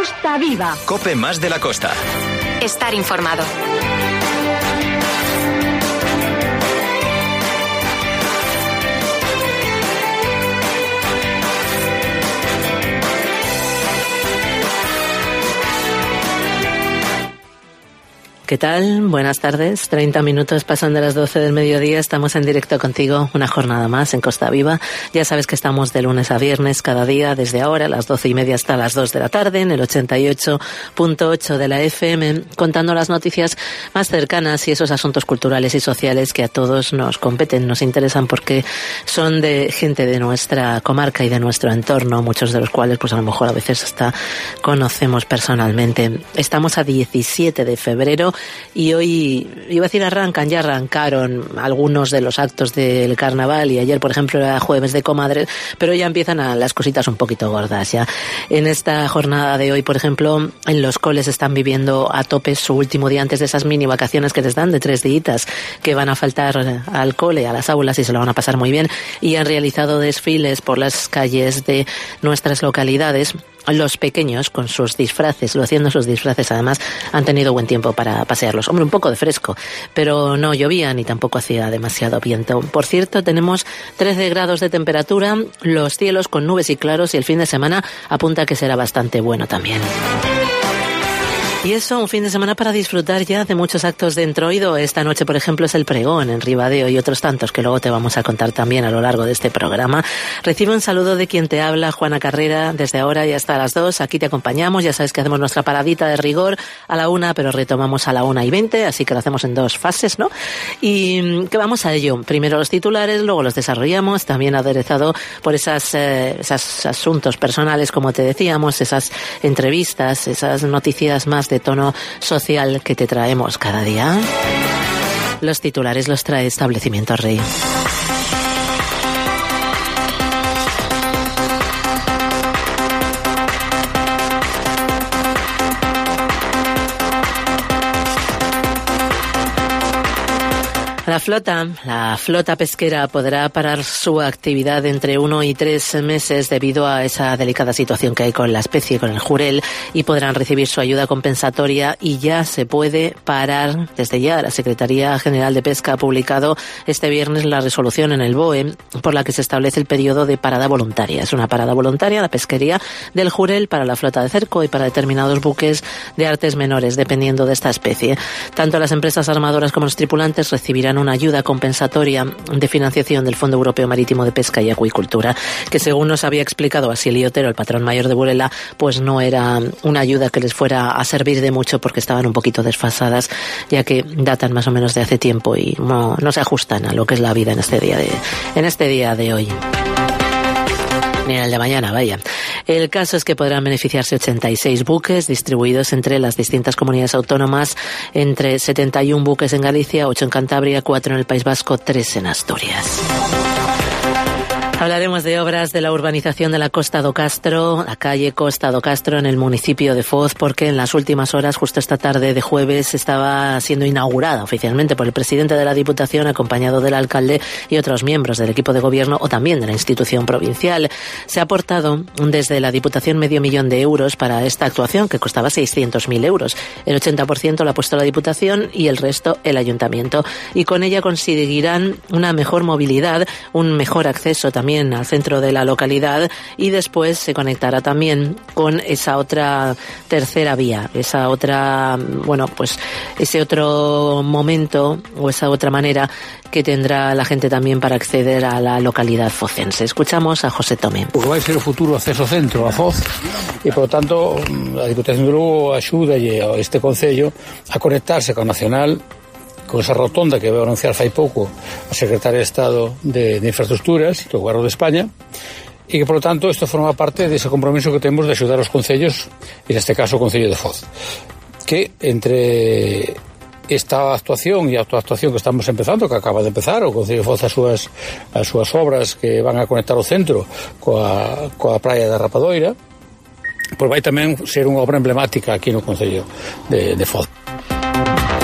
Costa Viva. COPE más de la costa. Estar informado. ¿Qué tal? Buenas tardes. 30 minutos pasan de las 12 del mediodía. Estamos en directo contigo una jornada más en Costa Viva. Ya sabes que estamos de lunes a viernes cada día desde ahora a las 12:30 hasta las 2 de la tarde en el 88.8 de la FM, contando las noticias más cercanas y esos asuntos culturales y sociales que a todos nos competen, nos interesan porque son de gente de nuestra comarca y de nuestro entorno, muchos de los cuales pues a lo mejor a veces hasta conocemos personalmente. Estamos a 17 de febrero y hoy, iba a decir ya arrancaron algunos de los actos del carnaval y ayer, por ejemplo, era jueves de comadres, pero ya empiezan las cositas un poquito gordas ya. En esta jornada de hoy, por ejemplo, en los coles están viviendo a tope su último día antes de esas mini vacaciones que les dan de 3 días, que van a faltar al cole, a las aulas y se lo van a pasar muy bien, y han realizado desfiles por las calles de nuestras localidades. Los pequeños, con sus disfraces, luciendo sus disfraces, además, han tenido buen tiempo para pasearlos. Hombre, un poco de fresco, pero no llovía ni tampoco hacía demasiado viento. Por cierto, tenemos 13 grados de temperatura, los cielos con nubes y claros, y el fin de semana apunta a que será bastante bueno también. Y eso, un fin de semana para disfrutar ya de muchos actos de entroido. Esta noche, por ejemplo, es el pregón en Ribadeo y otros tantos que luego te vamos a contar también a lo largo de este programa. Recibe un saludo de quien te habla, Juana Carrera, desde ahora y hasta las 2. Aquí te acompañamos. Ya sabes que hacemos nuestra paradita de rigor a la 1, pero retomamos a la 1:20, así que lo hacemos en 2 fases, ¿no? Y que vamos a ello. Primero los titulares, luego los desarrollamos, también aderezado por esos asuntos personales, como te decíamos, esas entrevistas, esas noticias más de tono social que te traemos cada día. Los titulares los trae Establecimiento Rey. La flota pesquera podrá parar su actividad entre 1 y 3 meses debido a esa delicada situación que hay con la especie, con el jurel, y podrán recibir su ayuda compensatoria y ya se puede parar desde ya. La Secretaría General de Pesca ha publicado este viernes la resolución en el BOE por la que se establece el periodo de parada voluntaria. Es una parada voluntaria, la pesquería del jurel, para la flota de cerco y para determinados buques de artes menores, dependiendo de esta especie. Tanto las empresas armadoras como los tripulantes recibirán una ayuda compensatoria de financiación del Fondo Europeo Marítimo de Pesca y Acuicultura, que según nos había explicado Basilio Otero, el patrón mayor de Burela, pues no era una ayuda que les fuera a servir de mucho porque estaban un poquito desfasadas, ya que datan más o menos de hace tiempo y no se ajustan a lo que es la vida en este día de hoy. Ni en el de mañana, vaya. El caso es que podrán beneficiarse 86 buques distribuidos entre las distintas comunidades autónomas, entre 71 buques en Galicia, 8 en Cantabria, 4 en el País Vasco, 3 en Asturias. Hablaremos de obras de la urbanización de la Costa do Castro, la calle Costa do Castro en el municipio de Foz, porque en las últimas horas, justo esta tarde de jueves, estaba siendo inaugurada oficialmente por el presidente de la Diputación, acompañado del alcalde y otros miembros del equipo de gobierno o también de la institución provincial. Se ha aportado desde la Diputación $500,000 de euros para esta actuación, que costaba 600.000 euros. El 80% lo ha puesto la Diputación y el resto el Ayuntamiento. Y con ella conseguirán una mejor movilidad, un mejor acceso también al centro de la localidad, y después se conectará también con esa otra tercera vía, esa otra, pues ese otro momento o esa otra manera que tendrá la gente también para acceder a la localidad focense. Escuchamos a José Tomé. Porque vai ser o futuro acceso centro a Foz e, por tanto, a Diputación de Lugo axuda a este concello a conectarse con Nacional, con esa rotonda que vai anunciar fai pouco a Secretaria de Estado de Infraestructuras do Goberno de España, e que, por lo tanto, isto forma parte dese compromiso que temos de axudar os concellos, e neste caso o Concello de Foz, que entre esta actuación e a actuación que estamos empezando, que acaba de empezar, o Concello de Foz as súas obras que van a conectar o centro coa praia da Rapadoira, pois vai tamén ser unha obra emblemática aquí no Concello de Foz.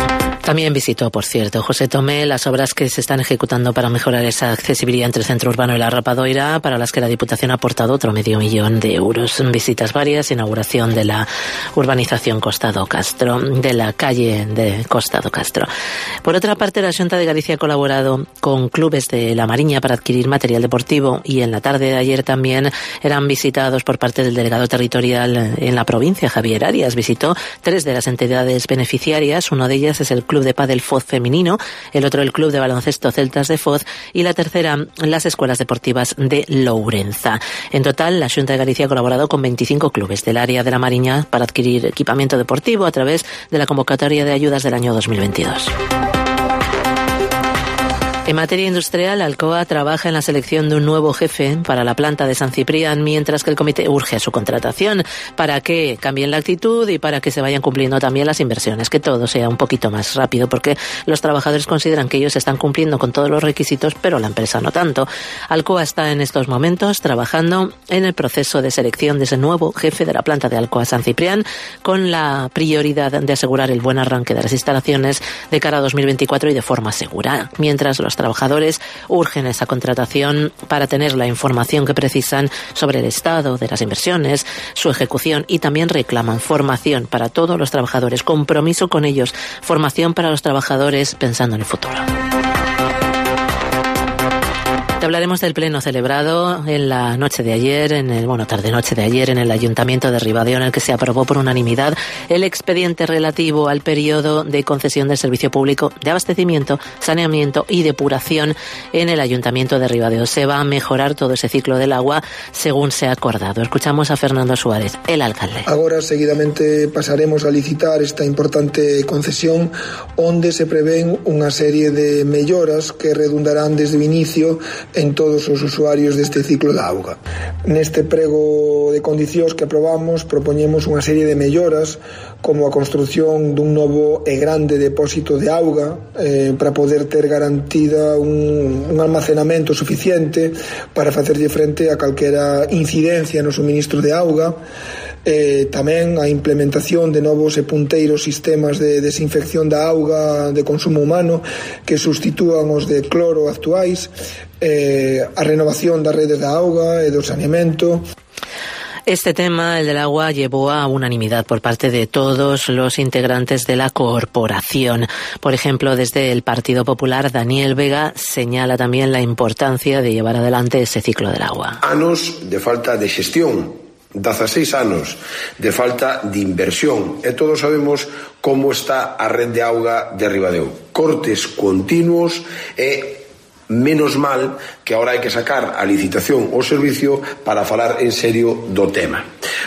También visitó, por cierto, José Tomé las obras que se están ejecutando para mejorar esa accesibilidad entre el centro urbano y la Rapadoira, para las que la Diputación ha aportado otro $500,000 de euros. Visitas varias, inauguración de la urbanización Costado Castro, de la calle de Costado Castro. Por otra parte, la Xunta de Galicia ha colaborado con clubes de La Mariña para adquirir material deportivo, y en la tarde de ayer también eran visitados por parte del delegado territorial en la provincia, Javier Arias. Visitó 3 de las entidades beneficiarias. Uno de ellas es el Club de Pádel Foz femenino, el otro el Club de Baloncesto Celtas de Foz y la tercera las escuelas deportivas de Lourenza. En total, la Xunta de Galicia ha colaborado con 25 clubes del área de La Mariña para adquirir equipamiento deportivo a través de la convocatoria de ayudas del año 2022. En materia industrial, Alcoa trabaja en la selección de un nuevo jefe para la planta de San Ciprián, mientras que el comité urge a su contratación para que cambien la actitud y para que se vayan cumpliendo también las inversiones, que todo sea un poquito más rápido, porque los trabajadores consideran que ellos están cumpliendo con todos los requisitos, pero la empresa no tanto. Alcoa está en estos momentos trabajando en el proceso de selección de ese nuevo jefe de la planta de Alcoa San Ciprián, con la prioridad de asegurar el buen arranque de las instalaciones de cara a 2024 y de forma segura, mientras los trabajadores urgen esa contratación para tener la información que precisan sobre el estado de las inversiones, su ejecución, y también reclaman formación para todos los trabajadores, compromiso con ellos, formación para los trabajadores pensando en el futuro. Te hablaremos del pleno celebrado en la noche de ayer, tarde-noche de ayer, en el Ayuntamiento de Ribadeo, en el que se aprobó por unanimidad el expediente relativo al periodo de concesión del servicio público de abastecimiento, saneamiento y depuración en el Ayuntamiento de Ribadeo. Se va a mejorar todo ese ciclo del agua según se ha acordado. Escuchamos a Fernando Suárez, el alcalde. Agora, seguidamente, pasaremos a licitar esta importante concesión, onde se prevén unha serie de melloras que redundarán desde o inicio en todos os usuarios deste ciclo da auga. Neste prego de condicións que aprobamos, propoñemos unha serie de melloras, como a construción dun novo e grande depósito de auga para poder ter garantida un almacenamento suficiente para facerlle frente a calquera incidencia no suministro de auga. Tamén a implementación de novos e punteiros sistemas de desinfección da auga de consumo humano que sustitúan os de cloro actuais, a renovación das redes da auga e do saneamento. Este tema, el del agua, llevó a unanimidad por parte de todos los integrantes de la corporación. Por ejemplo, desde el Partido Popular, Daniel Vega señala también la importancia de llevar adelante ese ciclo del agua. Anos de falta de xestión, 16 anos de falta de inversión, e todos sabemos como está a red de auga de Ribadeo. Cortes continuos e menos mal que ahora hai que sacar a licitación o servicio para falar en serio do tema.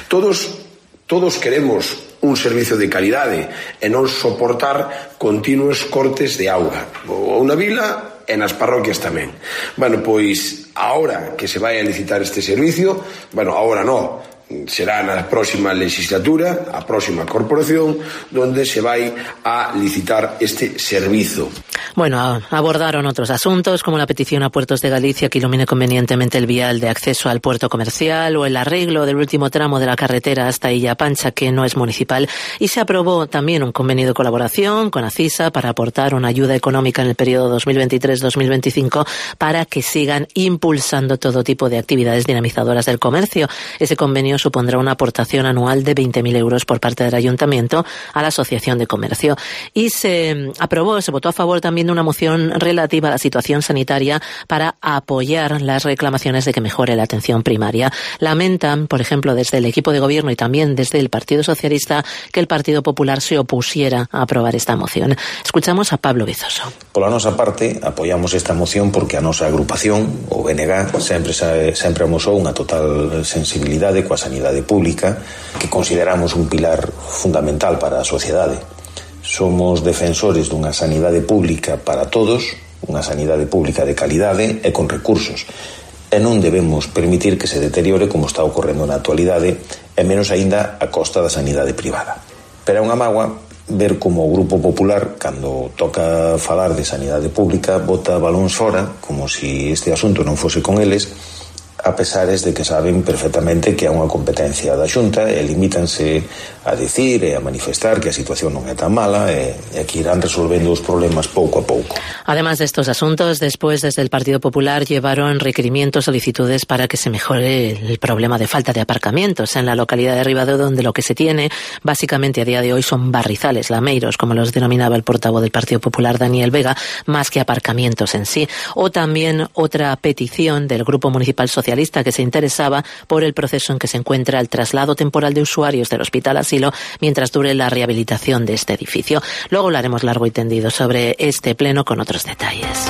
Todos queremos un servicio de calidade e non soportar continuos cortes de auga. Ou na vila e nas parroquias tamén. Pois, ahora que se vai a licitar este servicio, ahora non, será na próxima legislatura, a próxima corporación, donde se vai a licitar este servizo. Abordaron otros asuntos, como la petición a Puertos de Galicia que ilumine convenientemente el vial de acceso al puerto comercial, o el arreglo del último tramo de la carretera hasta Illa Pancha, que no es municipal, y se aprobó también un convenio de colaboración con ACISA para aportar una ayuda económica en el periodo 2023-2025 para que sigan impulsando todo tipo de actividades dinamizadoras del comercio. Ese convenio supondrá una aportación anual de 20.000 euros por parte del Ayuntamiento a la Asociación de Comercio. Y se votó a favor también de una moción relativa a la situación sanitaria para apoyar las reclamaciones de que mejore la atención primaria. Lamentan, por ejemplo, desde el equipo de gobierno y también desde el Partido Socialista, que el Partido Popular se opusiera a aprobar esta moción. Escuchamos a Pablo Vizoso. Pola nosa parte, apoiamos esta moción porque a nosa agrupación, o BNG, sempre amosou unha total sensibilidade coa sanidade pública, que consideramos un pilar fundamental para a sociedade. Somos defensores dunha sanidade pública para todos, unha sanidade pública de calidade e con recursos, e non debemos permitir que se deteriore como está ocorrendo na actualidade, e menos aínda a costa da sanidade privada. Pero é unha mágoa ver como o Grupo Popular, cando toca falar de sanidade pública, bota balóns fora, como se este asunto non fose con eles, a pesares de que saben perfectamente que é unha competencia da Xunta e limítanse a dicir e a manifestar que a situación non é tan mala e que irán resolvendo os problemas pouco a pouco. Además de estos asuntos, después desde el Partido Popular llevaron requerimientos, solicitudes para que se mejore el problema de falta de aparcamientos en la localidad de Ribadeo, donde lo que se tiene básicamente a día de hoy son barrizales, lameiros, como los denominaba el portavoz del Partido Popular, Daniel Vega, más que aparcamientos en sí. O también otra petición del Grupo Municipal Socialista que se interesaba por el proceso en que se encuentra el traslado temporal de usuarios del Hospital Asilo mientras dure la rehabilitación de este edificio. Luego hablaremos largo y tendido sobre este pleno con otros detalles.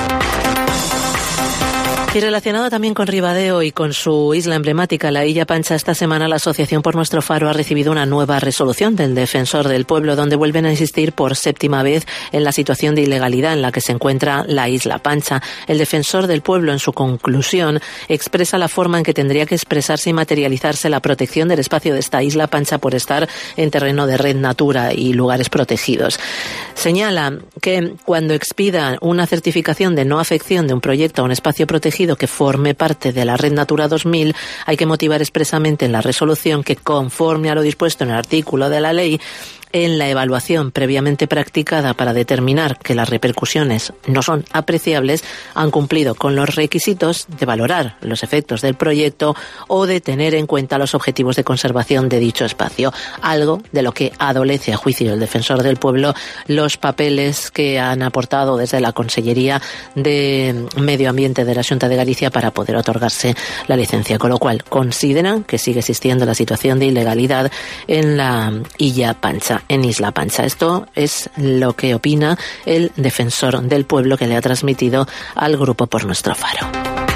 Y relacionado también con Ribadeo y con su isla emblemática, la Illa Pancha, esta semana la Asociación por Nuestro Faro ha recibido una nueva resolución del Defensor del Pueblo, donde vuelven a insistir por 7ª vez en la situación de ilegalidad en la que se encuentra la Isla Pancha. El Defensor del Pueblo, en su conclusión, expresa la forma en que tendría que expresarse y materializarse la protección del espacio de esta Isla Pancha por estar en terreno de Red Natura y lugares protegidos. Señala que cuando expida una certificación de no afección de un proyecto a un espacio protegido que forme parte de la Red Natura 2000, hay que motivar expresamente en la resolución que, conforme a lo dispuesto en el artículo de la ley, en la evaluación previamente practicada para determinar que las repercusiones no son apreciables, han cumplido con los requisitos de valorar los efectos del proyecto o de tener en cuenta los objetivos de conservación de dicho espacio, algo de lo que adolece, a juicio del Defensor del Pueblo, los papeles que han aportado desde la Consellería de Medio Ambiente de la Xunta de Galicia para poder otorgarse la licencia, con lo cual consideran que sigue existiendo la situación de ilegalidad en la Illa Pancha, en Isla Pancha. Esto es lo que opina el Defensor del Pueblo, que le ha transmitido al Grupo por Nuestro Faro.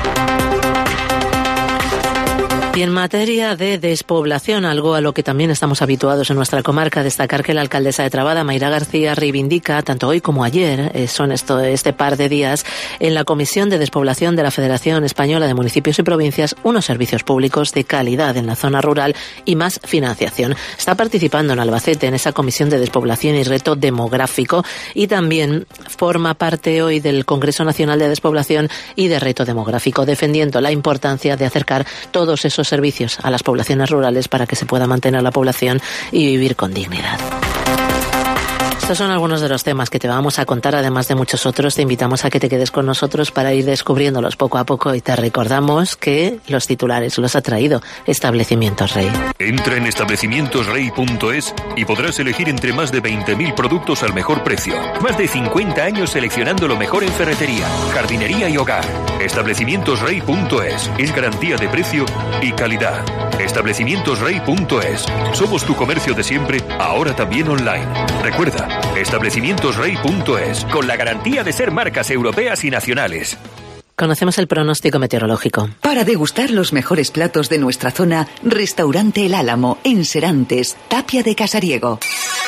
Y en materia de despoblación, algo a lo que también estamos habituados en nuestra comarca, destacar que la alcaldesa de Trabada, Mayra García, reivindica, tanto hoy como ayer, este par de días, en la Comisión de Despoblación de la Federación Española de Municipios y Provincias, unos servicios públicos de calidad en la zona rural y más financiación. Está participando en Albacete en esa Comisión de Despoblación y Reto Demográfico, y también forma parte hoy del Congreso Nacional de Despoblación y de Reto Demográfico, defendiendo la importancia de acercar todos esos servicios a las poblaciones rurales para que se pueda mantener la población y vivir con dignidad. Estos son algunos de los temas que te vamos a contar, además de muchos otros. Te invitamos a que te quedes con nosotros para ir descubriéndolos poco a poco, y te recordamos que los titulares los ha traído Establecimientos Rey. Entra en establecimientosrey.es y podrás elegir entre más de 20.000 productos al mejor precio. Más de 50 años seleccionando lo mejor en ferretería, jardinería y hogar. Establecimientosrey.es es garantía de precio y calidad. Establecimientosrey.es. Somos tu comercio de siempre, ahora también online. Recuerda, establecimientosrey.es, con la garantía de ser marcas europeas y nacionales. Conocemos el pronóstico meteorológico. Para degustar los mejores platos de nuestra zona, Restaurante El Álamo, en Serantes, Tapia de Casariego.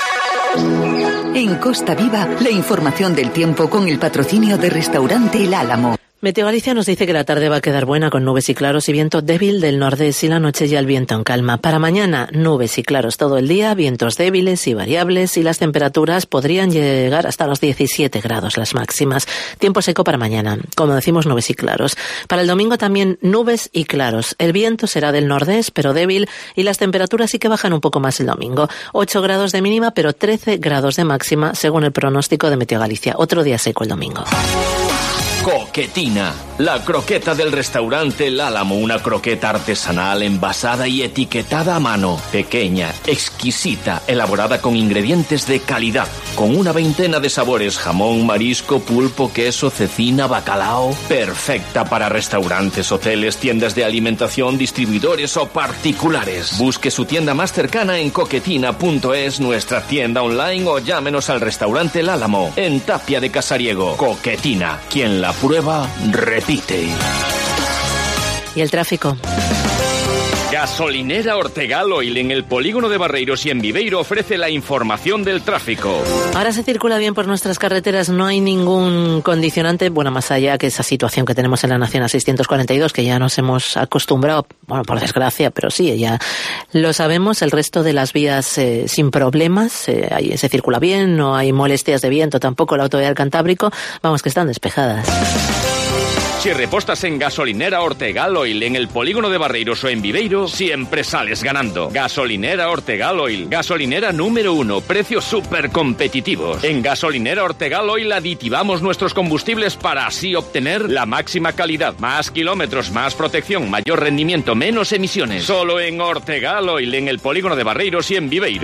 En Costa Viva, la información del tiempo con el patrocinio de Restaurante El Álamo. Meteo Galicia nos dice que la tarde va a quedar buena, con nubes y claros y viento débil del nordeste, y la noche ya el viento en calma. Para mañana, nubes y claros todo el día, vientos débiles y variables, y las temperaturas podrían llegar hasta los 17 grados las máximas. Tiempo seco para mañana, como decimos, nubes y claros. Para el domingo también nubes y claros. El viento será del nordeste, pero débil, y las temperaturas sí que bajan un poco más el domingo. 8 grados de mínima, pero 13 grados de máxima, según el pronóstico de Meteo Galicia. Otro día seco el domingo. Coquetina, la croqueta del restaurante El Álamo, una croqueta artesanal envasada y etiquetada a mano, pequeña, exquisita, elaborada con ingredientes de calidad, con una veintena de sabores: jamón, marisco, pulpo, queso, cecina, bacalao, perfecta para restaurantes, hoteles, tiendas de alimentación, distribuidores o particulares. Busque su tienda más cercana en coquetina.es, nuestra tienda online, o llámenos al restaurante El Álamo, en Tapia de Casariego. Coquetina, quien la prueba, repite. ¿Y el tráfico? Gasolinera Ortegal Oil, en el polígono de Barreiros y en Viveiro, ofrece la información del tráfico. Ahora se circula bien por nuestras carreteras, no hay ningún condicionante, bueno, más allá que esa situación que tenemos en la Nacional 642, que ya nos hemos acostumbrado, bueno, por desgracia, pero sí, ya lo sabemos. El resto de las vías sin problemas, ahí se circula bien, no hay molestias de viento tampoco. La autovía del Cantábrico, vamos, que están despejadas. Si repostas en Gasolinera Ortegal Oil en el polígono de Barreiros o en Viveiro, siempre sales ganando. Gasolinera Ortegal Oil, gasolinera número 1, precios súper competitivos. En Gasolinera Ortegal Oil aditivamos nuestros combustibles para así obtener la máxima calidad, más kilómetros, más protección, mayor rendimiento, menos emisiones. Solo en Ortegal Oil en el polígono de Barreiros y en Viveiro.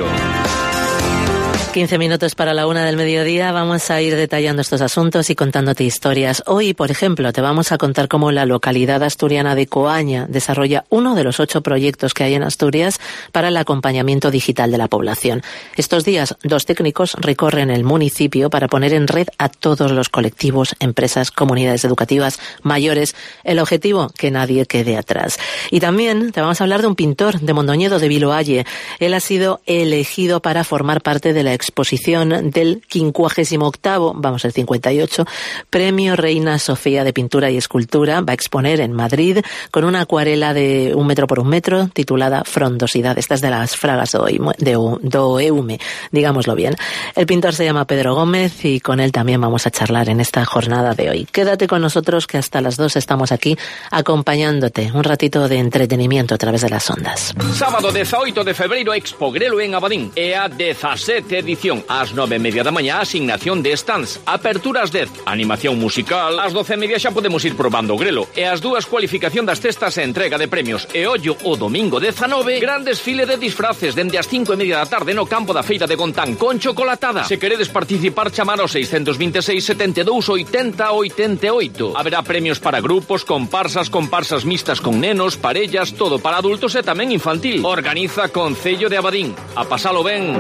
15 minutos para la 1 del mediodía. Vamos a ir detallando estos asuntos y contándote historias. Hoy, por ejemplo, te vamos a contar cómo la localidad asturiana de Coaña desarrolla uno de los 8 proyectos que hay en Asturias para el acompañamiento digital de la población. Estos días, 2 técnicos recorren el municipio para poner en red a todos los colectivos, empresas, comunidades educativas, mayores. El objetivo, que nadie quede atrás. Y también te vamos a hablar de un pintor de Mondoñedo, de Viloalle. Él ha sido elegido para formar parte de la exposición del 58º, vamos el 58, Premio Reina Sofía de Pintura y Escultura. Va a exponer en Madrid con una acuarela de 1 metro por 1 metro titulada Frondosidad. Esta es de las fragas do Eume, digámoslo bien. El pintor se llama Pedro Gómez y con él también vamos a charlar en esta jornada de hoy. Quédate con nosotros que hasta las 2 estamos aquí acompañándote. Un ratito de entretenimiento a través de las ondas. Sábado 18 de febreiro, Expo Grelo en Abadín. É a 17 edición. Ás 9:30 da mañá, asignación de stands. Aperturas 10. Animación musical. Ás 12:30 xa podemos ir probando o grelo. E ás 2, cualificación das cestas e entrega de premios. E ollo, o domingo 19, gran desfile de disfraces dende as 5:30 da tarde no campo da feira de Gontán con chocolatada. Se queredes participar, chamar ao 626 72 80 88. Haberá premios para grupos, comparsas mixtas con nenos, parellas, todo para adultos e tamén infantil. Organiza Concello de Abadín. A pasalo ben.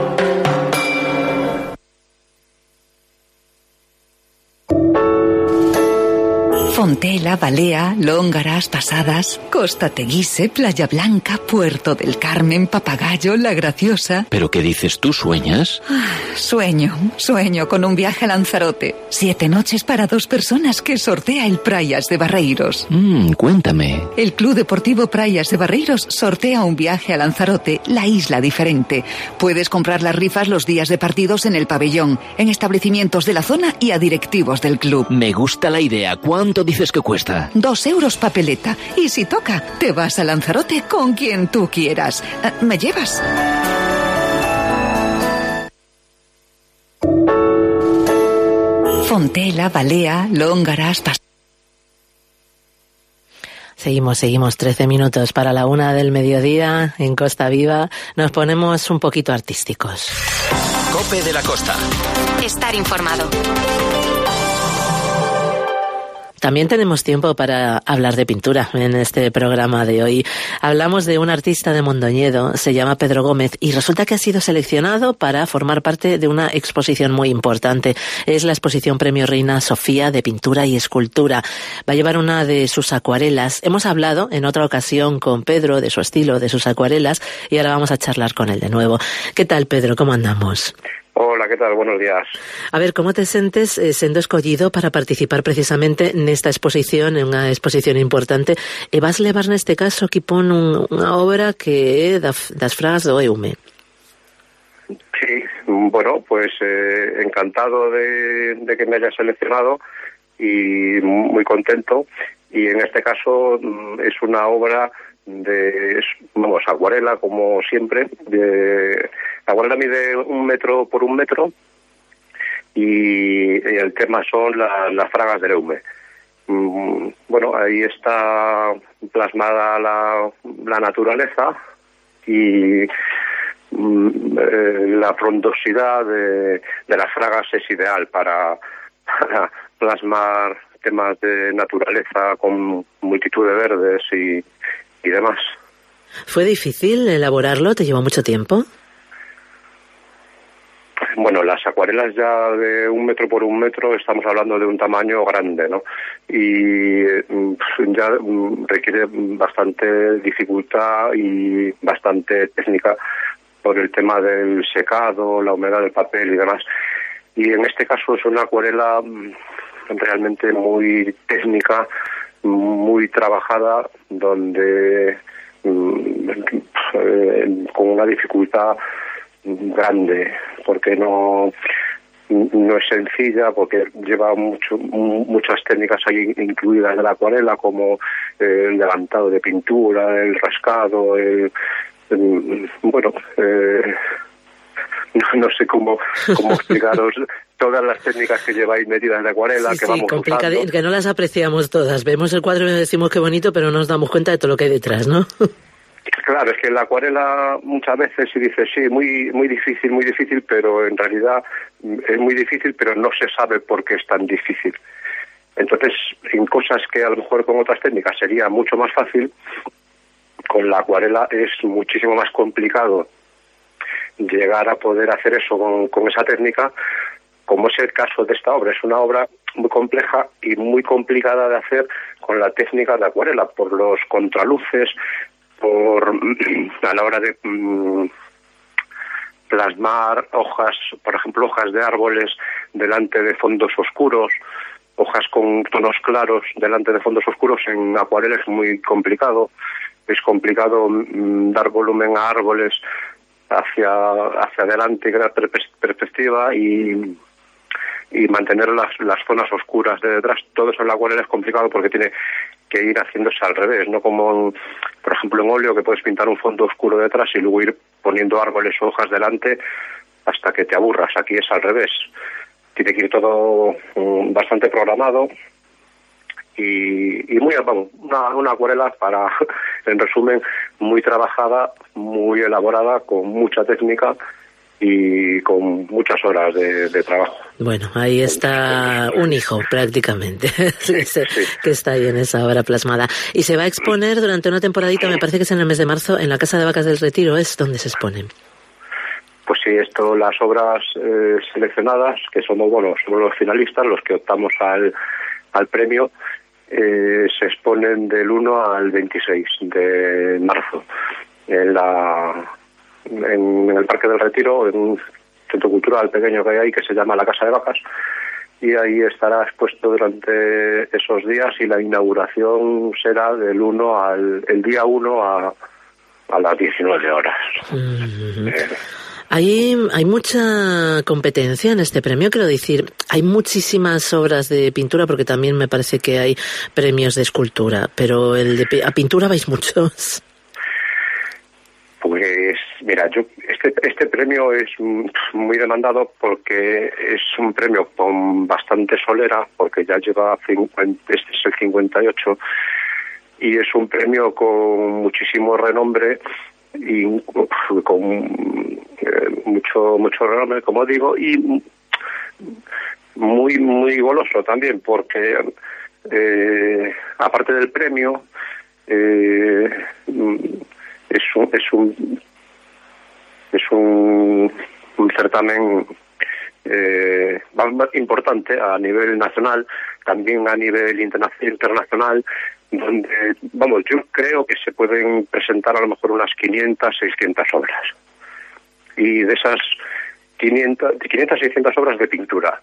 Fontela, Balea, Lóngaras, Pasadas, Costa Teguise, Playa Blanca, Puerto del Carmen, Papagayo, La Graciosa. ¿Pero qué dices tú, sueñas? Sueño con un viaje a Lanzarote. 7 noches para 2 personas que sortea el Praias de Barreiros. Cuéntame. El Club Deportivo Praias de Barreiros sortea un viaje a Lanzarote, la isla diferente. Puedes comprar las rifas los días de partidos en el pabellón, en establecimientos de la zona y a directivos del club. Me gusta la idea. ¿Cuánto dices que cuesta? 2 euros papeleta. Y si toca, te vas a Lanzarote con quien tú quieras. ¿Me llevas? Fontela, Balea, Lóngaras, Seguimos, 13 minutos para la 1 del mediodía en Costa Viva. Nos ponemos un poquito artísticos. COPE de la Costa. Estar informado. También tenemos tiempo para hablar de pintura en este programa de hoy. Hablamos de un artista de Mondoñedo, se llama Pedro Gómez, y resulta que ha sido seleccionado para formar parte de una exposición muy importante. Es la exposición Premio Reina Sofía de Pintura y Escultura. Va a llevar una de sus acuarelas. Hemos hablado en otra ocasión con Pedro de su estilo, de sus acuarelas, y ahora vamos a charlar con él de nuevo. ¿Qué tal, Pedro? ¿Cómo andamos? Hola, ¿qué tal? Buenos días. A ver, ¿cómo te sientes siendo escollido para participar precisamente nesta exposición, en unha exposición importante? E vas levar neste caso que pon unha obra que é das fragas do Eume. Sí, bueno, pues encantado de que me hayas seleccionado y muy contento. Y en este caso es una obra acuarela, como siempre. La acuarela mide 1 metro por 1 metro y el tema son las fragas del Eume. Bueno, ahí está plasmada la naturaleza y la frondosidad de las fragas es ideal para plasmar temas de naturaleza con multitud de verdes y demás. ¿Fue difícil elaborarlo? ¿Te llevó mucho tiempo? Bueno, las acuarelas ya de 1 metro por 1 metro estamos hablando de un tamaño grande, ¿no? Y ya requiere bastante dificultad y bastante técnica por el tema del secado, la humedad del papel y demás. Y en este caso es una acuarela realmente muy técnica, muy trabajada, donde con una dificultad grande, porque no no es sencilla porque lleva muchas técnicas ahí incluidas de la acuarela, como el levantado de pintura, el rascado, no sé cómo explicaros todas las técnicas que lleváis metidas de acuarela, que vamos usando. Que no las apreciamos todas. Vemos el cuadro y decimos qué bonito, pero no nos damos cuenta de todo lo que hay detrás, ¿no? Claro, es que la acuarela muchas veces se dice, sí, muy difícil, pero en realidad es muy difícil, pero no se sabe por qué es tan difícil. Entonces, en cosas que a lo mejor con otras técnicas sería mucho más fácil, con la acuarela es muchísimo más complicado llegar a poder hacer eso con esa técnica, como es el caso de esta obra. Es una obra muy compleja y muy complicada de hacer con la técnica de acuarela, por los contraluces, a la hora de plasmar hojas, por ejemplo, hojas de árboles delante de fondos oscuros, hojas con tonos claros delante de fondos oscuros. En acuarela es muy complicado. Es complicado dar volumen a árboles hacia adelante, crear perspectiva y mantener las zonas oscuras de detrás. Todo eso en la acuarela es complicado porque tiene que ir haciéndose al revés, no como, por ejemplo, en óleo, que puedes pintar un fondo oscuro detrás y luego ir poniendo árboles o hojas delante hasta que te aburras. Aquí es al revés. Tiene que ir todo bastante programado y muy, una acuarela, en resumen, muy trabajada, muy elaborada, con mucha técnica y con muchas horas de trabajo. Bueno, ahí está un hijo, prácticamente, que está ahí en esa obra plasmada. Y se va a exponer durante una temporadita, me parece que es en el mes de marzo, en la Casa de Vacas del Retiro, ¿es donde se exponen? Pues sí, las obras seleccionadas, que somos los finalistas, los que optamos al premio, se exponen del 1 al 26 de marzo en el Parque del Retiro, en un centro cultural pequeño que hay ahí que se llama la Casa de Vacas, y ahí estará expuesto durante esos días, y la inauguración será el día 1 a las 19 horas. Hay mucha competencia en este premio, quiero decir, hay muchísimas obras de pintura, porque también me parece que hay premios de escultura, pero a pintura vais muchos. Pues mira, este premio es muy demandado porque es un premio con bastante solera, porque ya lleva este es el 58, y es un premio con muchísimo renombre y con mucho renombre, como digo, y muy muy goloso también, porque aparte del premio es un certamen importante a nivel nacional, también a nivel internacional, donde, yo creo que se pueden presentar a lo mejor unas 500, 600 obras. Y de esas 500, 600 obras de pintura.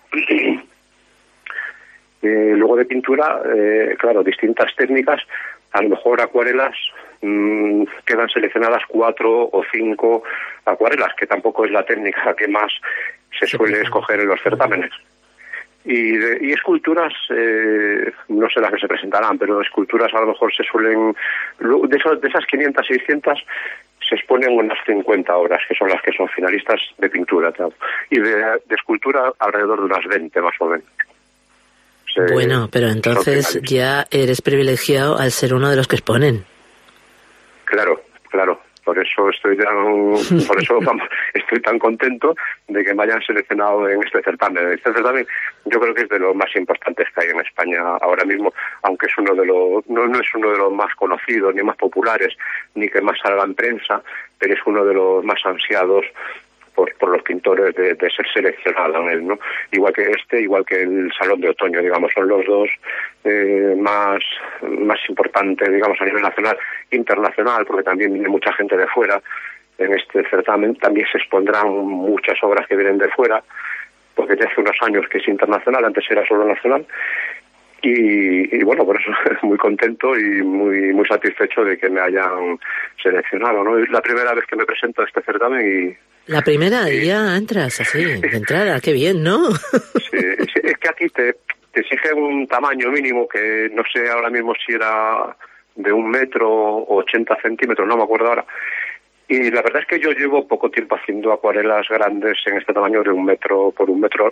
Luego de pintura, claro, distintas técnicas, a lo mejor acuarelas, quedan seleccionadas 4 o 5 acuarelas, que tampoco es la técnica que más se suele escoger en los certámenes. Y esculturas, no sé las que se presentarán, pero esculturas a lo mejor se suelen, de esas 500, 600, se exponen unas 50 obras, que son las que son finalistas de pintura, claro. Y de escultura alrededor de unas 20 más o menos. Bueno, pero entonces ya eres privilegiado al ser uno de los que exponen. Claro. Por eso estoy tan contento de que me hayan seleccionado en este certamen. Este certamen yo creo que es de los más importantes que hay en España ahora mismo, aunque es no es uno de los más conocidos, ni más populares, ni que más salga en prensa, pero es uno de los más ansiados por los pintores de ser seleccionado en él, ¿no? Igual que el Salón de Otoño, digamos, son los dos más importantes, digamos, a nivel nacional, internacional, porque también viene mucha gente de fuera. En este certamen también se expondrán muchas obras que vienen de fuera, porque ya hace unos años que es internacional, antes era solo nacional, Y bueno, por eso muy contento y muy satisfecho de que me hayan seleccionado, ¿no? Es la primera vez que me presento a este certamen y... La primera, ya entras así, de entrada, qué bien, ¿no? Sí, es que aquí te exige un tamaño mínimo que no sé ahora mismo si era de 1 metro o 80 centímetros, no me acuerdo ahora. Y la verdad es que yo llevo poco tiempo haciendo acuarelas grandes en este tamaño de 1 metro por 1 metro.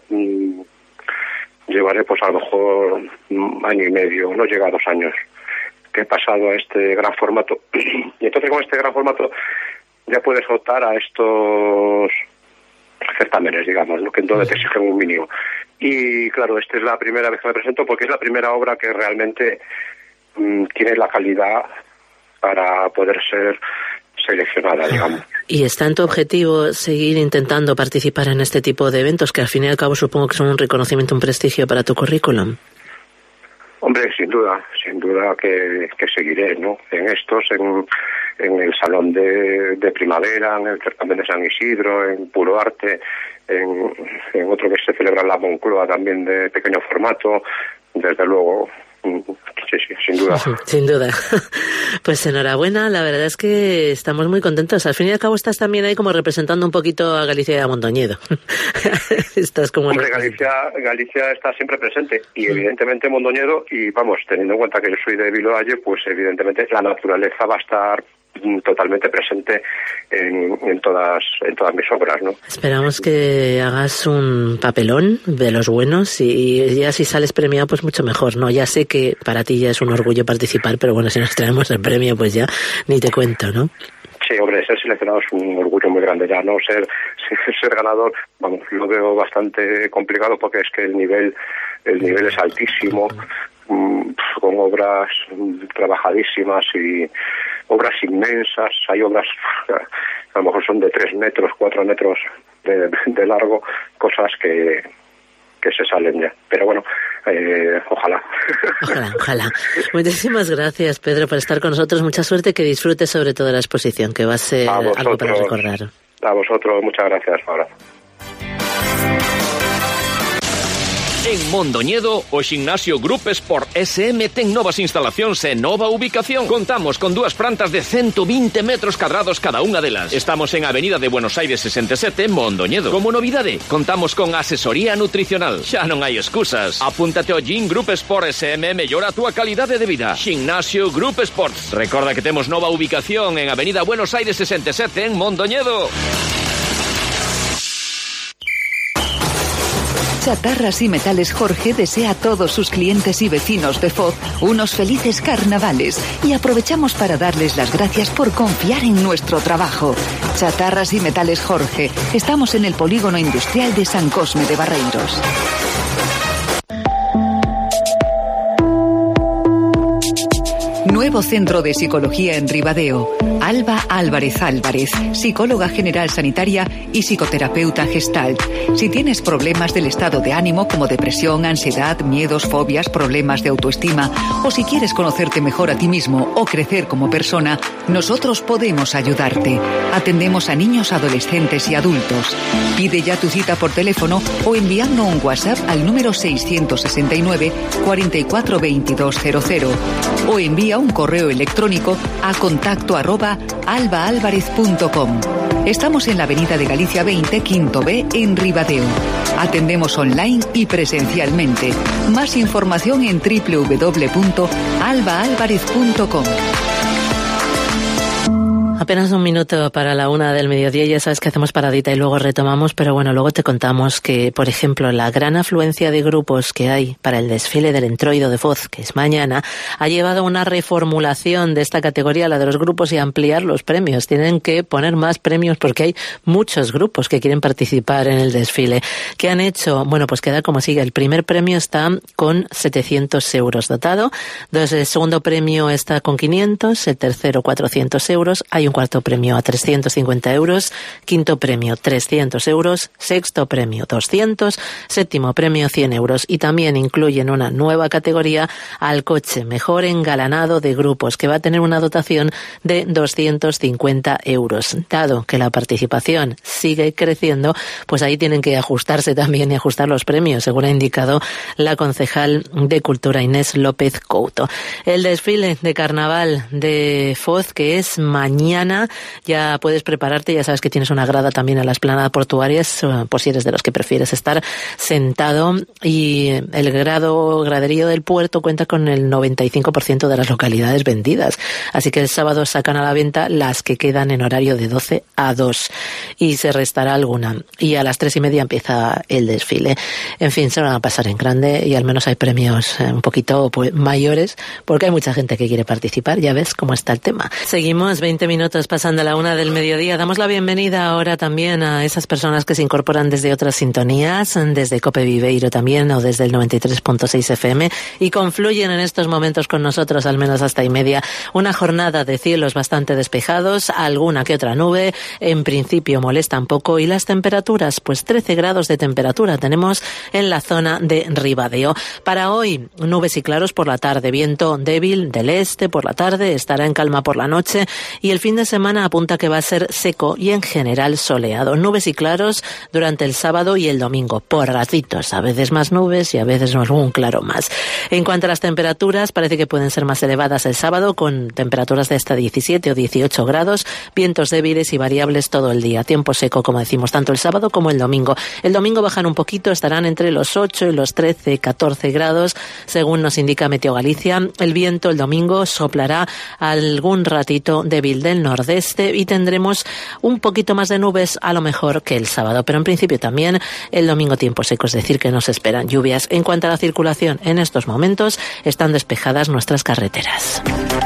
Llevaré pues a lo mejor 1 año y medio, no llega a 2 años que he pasado a este gran formato. Y entonces con este gran formato ya puedes optar a estos certámenes, digamos, ¿no? Que entonces te exigen un mínimo. Y claro, esta es la primera vez que me presento porque es la primera obra que realmente tiene la calidad para poder ser seleccionada, digamos. ¿Y está en tu objetivo seguir intentando participar en este tipo de eventos que al fin y al cabo supongo que son un reconocimiento, un prestigio para tu currículum? Hombre, sin duda que seguiré, ¿no? En estos, en el Salón de Primavera, en el Certamen de San Isidro, en Puro Arte, en otro que se celebra en la Moncloa también de pequeño formato, desde luego. Sí, sin duda. Sin duda. Pues enhorabuena, la verdad es que estamos muy contentos. Al fin y al cabo estás también ahí como representando un poquito a Galicia y a Mondoñedo. Estás como... Hombre, Galicia está siempre presente y evidentemente Mondoñedo, y vamos, teniendo en cuenta que yo soy de Viloalle, pues evidentemente la naturaleza va a estar totalmente presente en todas mis obras, ¿no? Esperamos que hagas un papelón de los buenos y ya si sales premiado pues mucho mejor, ¿no? Ya sé que para ti ya es un orgullo participar, pero bueno, si nos traemos el premio pues ya ni te cuento, ¿no? Sí, hombre, ser seleccionado es un orgullo muy grande ya, ¿no? Ser ganador, vamos, lo veo bastante complicado porque es que el nivel es altísimo, con obras trabajadísimas y obras inmensas. Hay obras que a lo mejor son de 3 metros, 4 metros de largo, cosas que se salen ya. Pero bueno, ojalá. Ojalá. Muchísimas gracias, Pedro, por estar con nosotros. Mucha suerte, que disfrutes sobre todo la exposición, que va a ser algo para recordar. A vosotros, muchas gracias. Un abrazo. En Mondoñedo, o Gimnasio Group Sport SM ten novas instalacións e nova ubicación. Contamos con 2 plantas de 120 metros cadrados cada unha delas. Estamos en Avenida de Buenos Aires 67, Mondoñedo. Como novidade, contamos con asesoría nutricional. Xa non hai excusas. Apúntate ao Gym Group Sport SM e mellora a túa calidade de vida. Gimnasio Group Sports. Recorda que temos nova ubicación en Avenida Buenos Aires 67, en Mondoñedo. Chatarras y Metales Jorge desea a todos sus clientes y vecinos de Foz unos felices carnavales y aprovechamos para darles las gracias por confiar en nuestro trabajo. Chatarras y Metales Jorge, estamos en el Polígono Industrial de San Cosme de Barreiros. Nuevo centro de psicología en Ribadeo. Alba Álvarez Álvarez, psicóloga general sanitaria y psicoterapeuta Gestalt. Si tienes problemas del estado de ánimo como depresión, ansiedad, miedos, fobias, problemas de autoestima, o si quieres conocerte mejor a ti mismo o crecer como persona, nosotros podemos ayudarte. Atendemos a niños, adolescentes y adultos. Pide ya tu cita por teléfono o enviando un WhatsApp al número 669 44 2200 o envía un correo electrónico a contacto@albaalvarez.com. Estamos en la Avenida de Galicia 20, Quinto B, en Ribadeo. Atendemos online y presencialmente. Más información en www.albaalvarez.com. Apenas un minuto para la 1 del mediodía, ya sabes que hacemos paradita y luego retomamos, pero bueno, luego te contamos que, por ejemplo, la gran afluencia de grupos que hay para el desfile del Entroido de Foz, que es mañana, ha llevado a una reformulación de esta categoría, la de los grupos, y ampliar los premios. Tienen que poner más premios porque hay muchos grupos que quieren participar en el desfile. ¿Qué han hecho? Bueno, pues queda como sigue. El primer premio está con 700 euros dotado, entonces el segundo premio está con 500, el tercero 400 euros, hay Hay un cuarto premio a 350 euros, quinto premio 300 euros, sexto premio 200, séptimo premio 100 euros y también incluyen una nueva categoría al coche mejor engalanado de grupos, que va a tener una dotación de 250 euros. Dado que la participación sigue creciendo, pues ahí tienen que ajustarse también y ajustar los premios, según ha indicado la concejal de Cultura Inés López Couto. El desfile de carnaval de Foz, que es mañana, ya puedes prepararte, ya sabes que tienes una grada también en la explanada portuaria, por si eres de los que prefieres estar sentado, y el graderío del puerto cuenta con el 95% de las localidades vendidas, así que el sábado sacan a la venta las que quedan en horario de 12 a 2 y se restará alguna, y a las 3:30 empieza el desfile. En fin, se van a pasar en grande y al menos hay premios un poquito mayores, porque hay mucha gente que quiere participar. Ya ves cómo está el tema. Seguimos 20 minutos pasando la 1 del mediodía. Damos la bienvenida ahora también a esas personas que se incorporan desde otras sintonías, desde Cope Viveiro también, o desde el 93.6 FM, y confluyen en estos momentos con nosotros, al menos hasta y media. Una jornada de cielos bastante despejados, alguna que otra nube, en principio molestan poco, y las temperaturas, pues 13 grados de temperatura tenemos en la zona de Ribadeo. Para hoy, nubes y claros por la tarde, viento débil del este por la tarde, estará en calma por la noche, y el fin de semana apunta que va a ser seco y en general soleado. Nubes y claros durante el sábado y el domingo, por ratitos, a veces más nubes y a veces algún claro más. En cuanto a las temperaturas, parece que pueden ser más elevadas el sábado, con temperaturas de hasta 17 o 18 grados, vientos débiles y variables todo el día, tiempo seco, como decimos, tanto el sábado como el domingo. El domingo bajan un poquito, estarán entre los 8 y los 13, 14 grados, según nos indica Meteo Galicia. El viento el domingo soplará algún ratito débil del nordeste y tendremos un poquito más de nubes a lo mejor que el sábado, pero en principio también el domingo tiempo seco, es decir, que no se esperan lluvias. En cuanto a la circulación, en estos momentos están despejadas nuestras carreteras.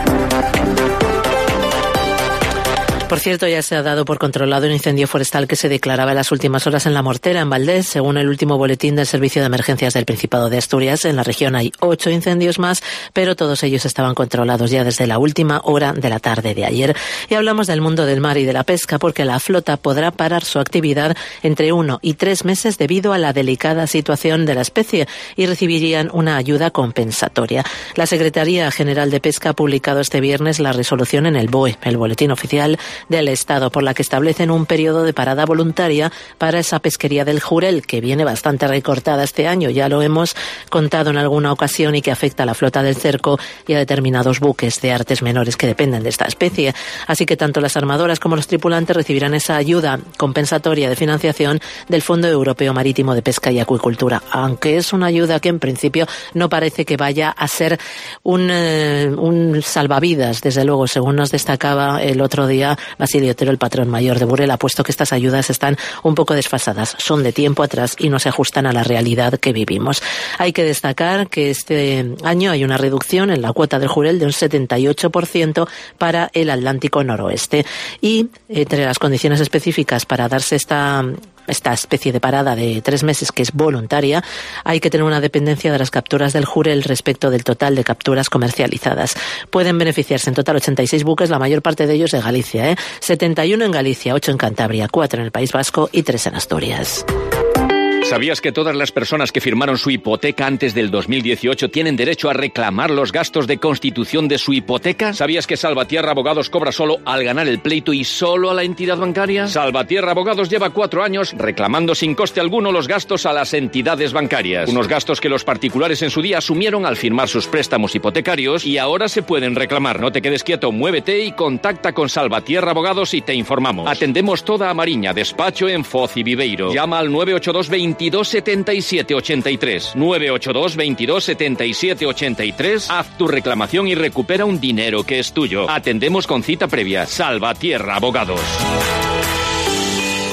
Por cierto, ya se ha dado por controlado un incendio forestal que se declaraba en las últimas horas en La Mortera, en Valdés. Según el último boletín del Servicio de Emergencias del Principado de Asturias, en la región hay 8 incendios más, pero todos ellos estaban controlados ya desde la última hora de la tarde de ayer. Y hablamos del mundo del mar y de la pesca, porque la flota podrá parar su actividad entre 1 y 3 meses debido a la delicada situación de la especie, y recibirían una ayuda compensatoria. La Secretaría General de Pesca ha publicado este viernes la resolución en el BOE, el Boletín Oficial del Estado, por la que establecen un periodo de parada voluntaria para esa pesquería del jurel, que viene bastante recortada este año, ya lo hemos contado en alguna ocasión, y que afecta a la flota del cerco y a determinados buques de artes menores que dependen de esta especie. Así que tanto las armadoras como los tripulantes recibirán esa ayuda compensatoria de financiación del Fondo Europeo Marítimo de Pesca y Acuicultura, aunque es una ayuda que en principio no parece que vaya a ser un salvavidas, desde luego, según nos destacaba el otro día Basilio Otero, el patrón mayor de Burela, puesto que estas ayudas están un poco desfasadas, son de tiempo atrás y no se ajustan a la realidad que vivimos. Hay que destacar que este año hay una reducción en la cuota del jurel de un 78% para el Atlántico noroeste, y entre las condiciones específicas para darse esta especie de parada de 3 meses, que es voluntaria, hay que tener una dependencia de las capturas del jurel respecto del total de capturas comercializadas. Pueden beneficiarse en total 86 buques, la mayor parte de ellos de Galicia, 71 en Galicia, 8 en Cantabria, 4 en el País Vasco y 3 en Asturias. ¿Sabías que todas las personas que firmaron su hipoteca antes del 2018 tienen derecho a reclamar los gastos de constitución de su hipoteca? ¿Sabías que Salvatierra Abogados cobra solo al ganar el pleito y solo a la entidad bancaria? Salvatierra Abogados lleva 4 años reclamando sin coste alguno los gastos a las entidades bancarias. Unos gastos que los particulares en su día asumieron al firmar sus préstamos hipotecarios y ahora se pueden reclamar. No te quedes quieto, muévete y contacta con Salvatierra Abogados y te informamos. Atendemos toda a Mariña, despacho en Foz y Viveiro. Llama al 982 22 77 83. 982 22 77 83. Haz tu reclamación y recupera un dinero que es tuyo. Atendemos con cita previa. Salvatierra Abogados.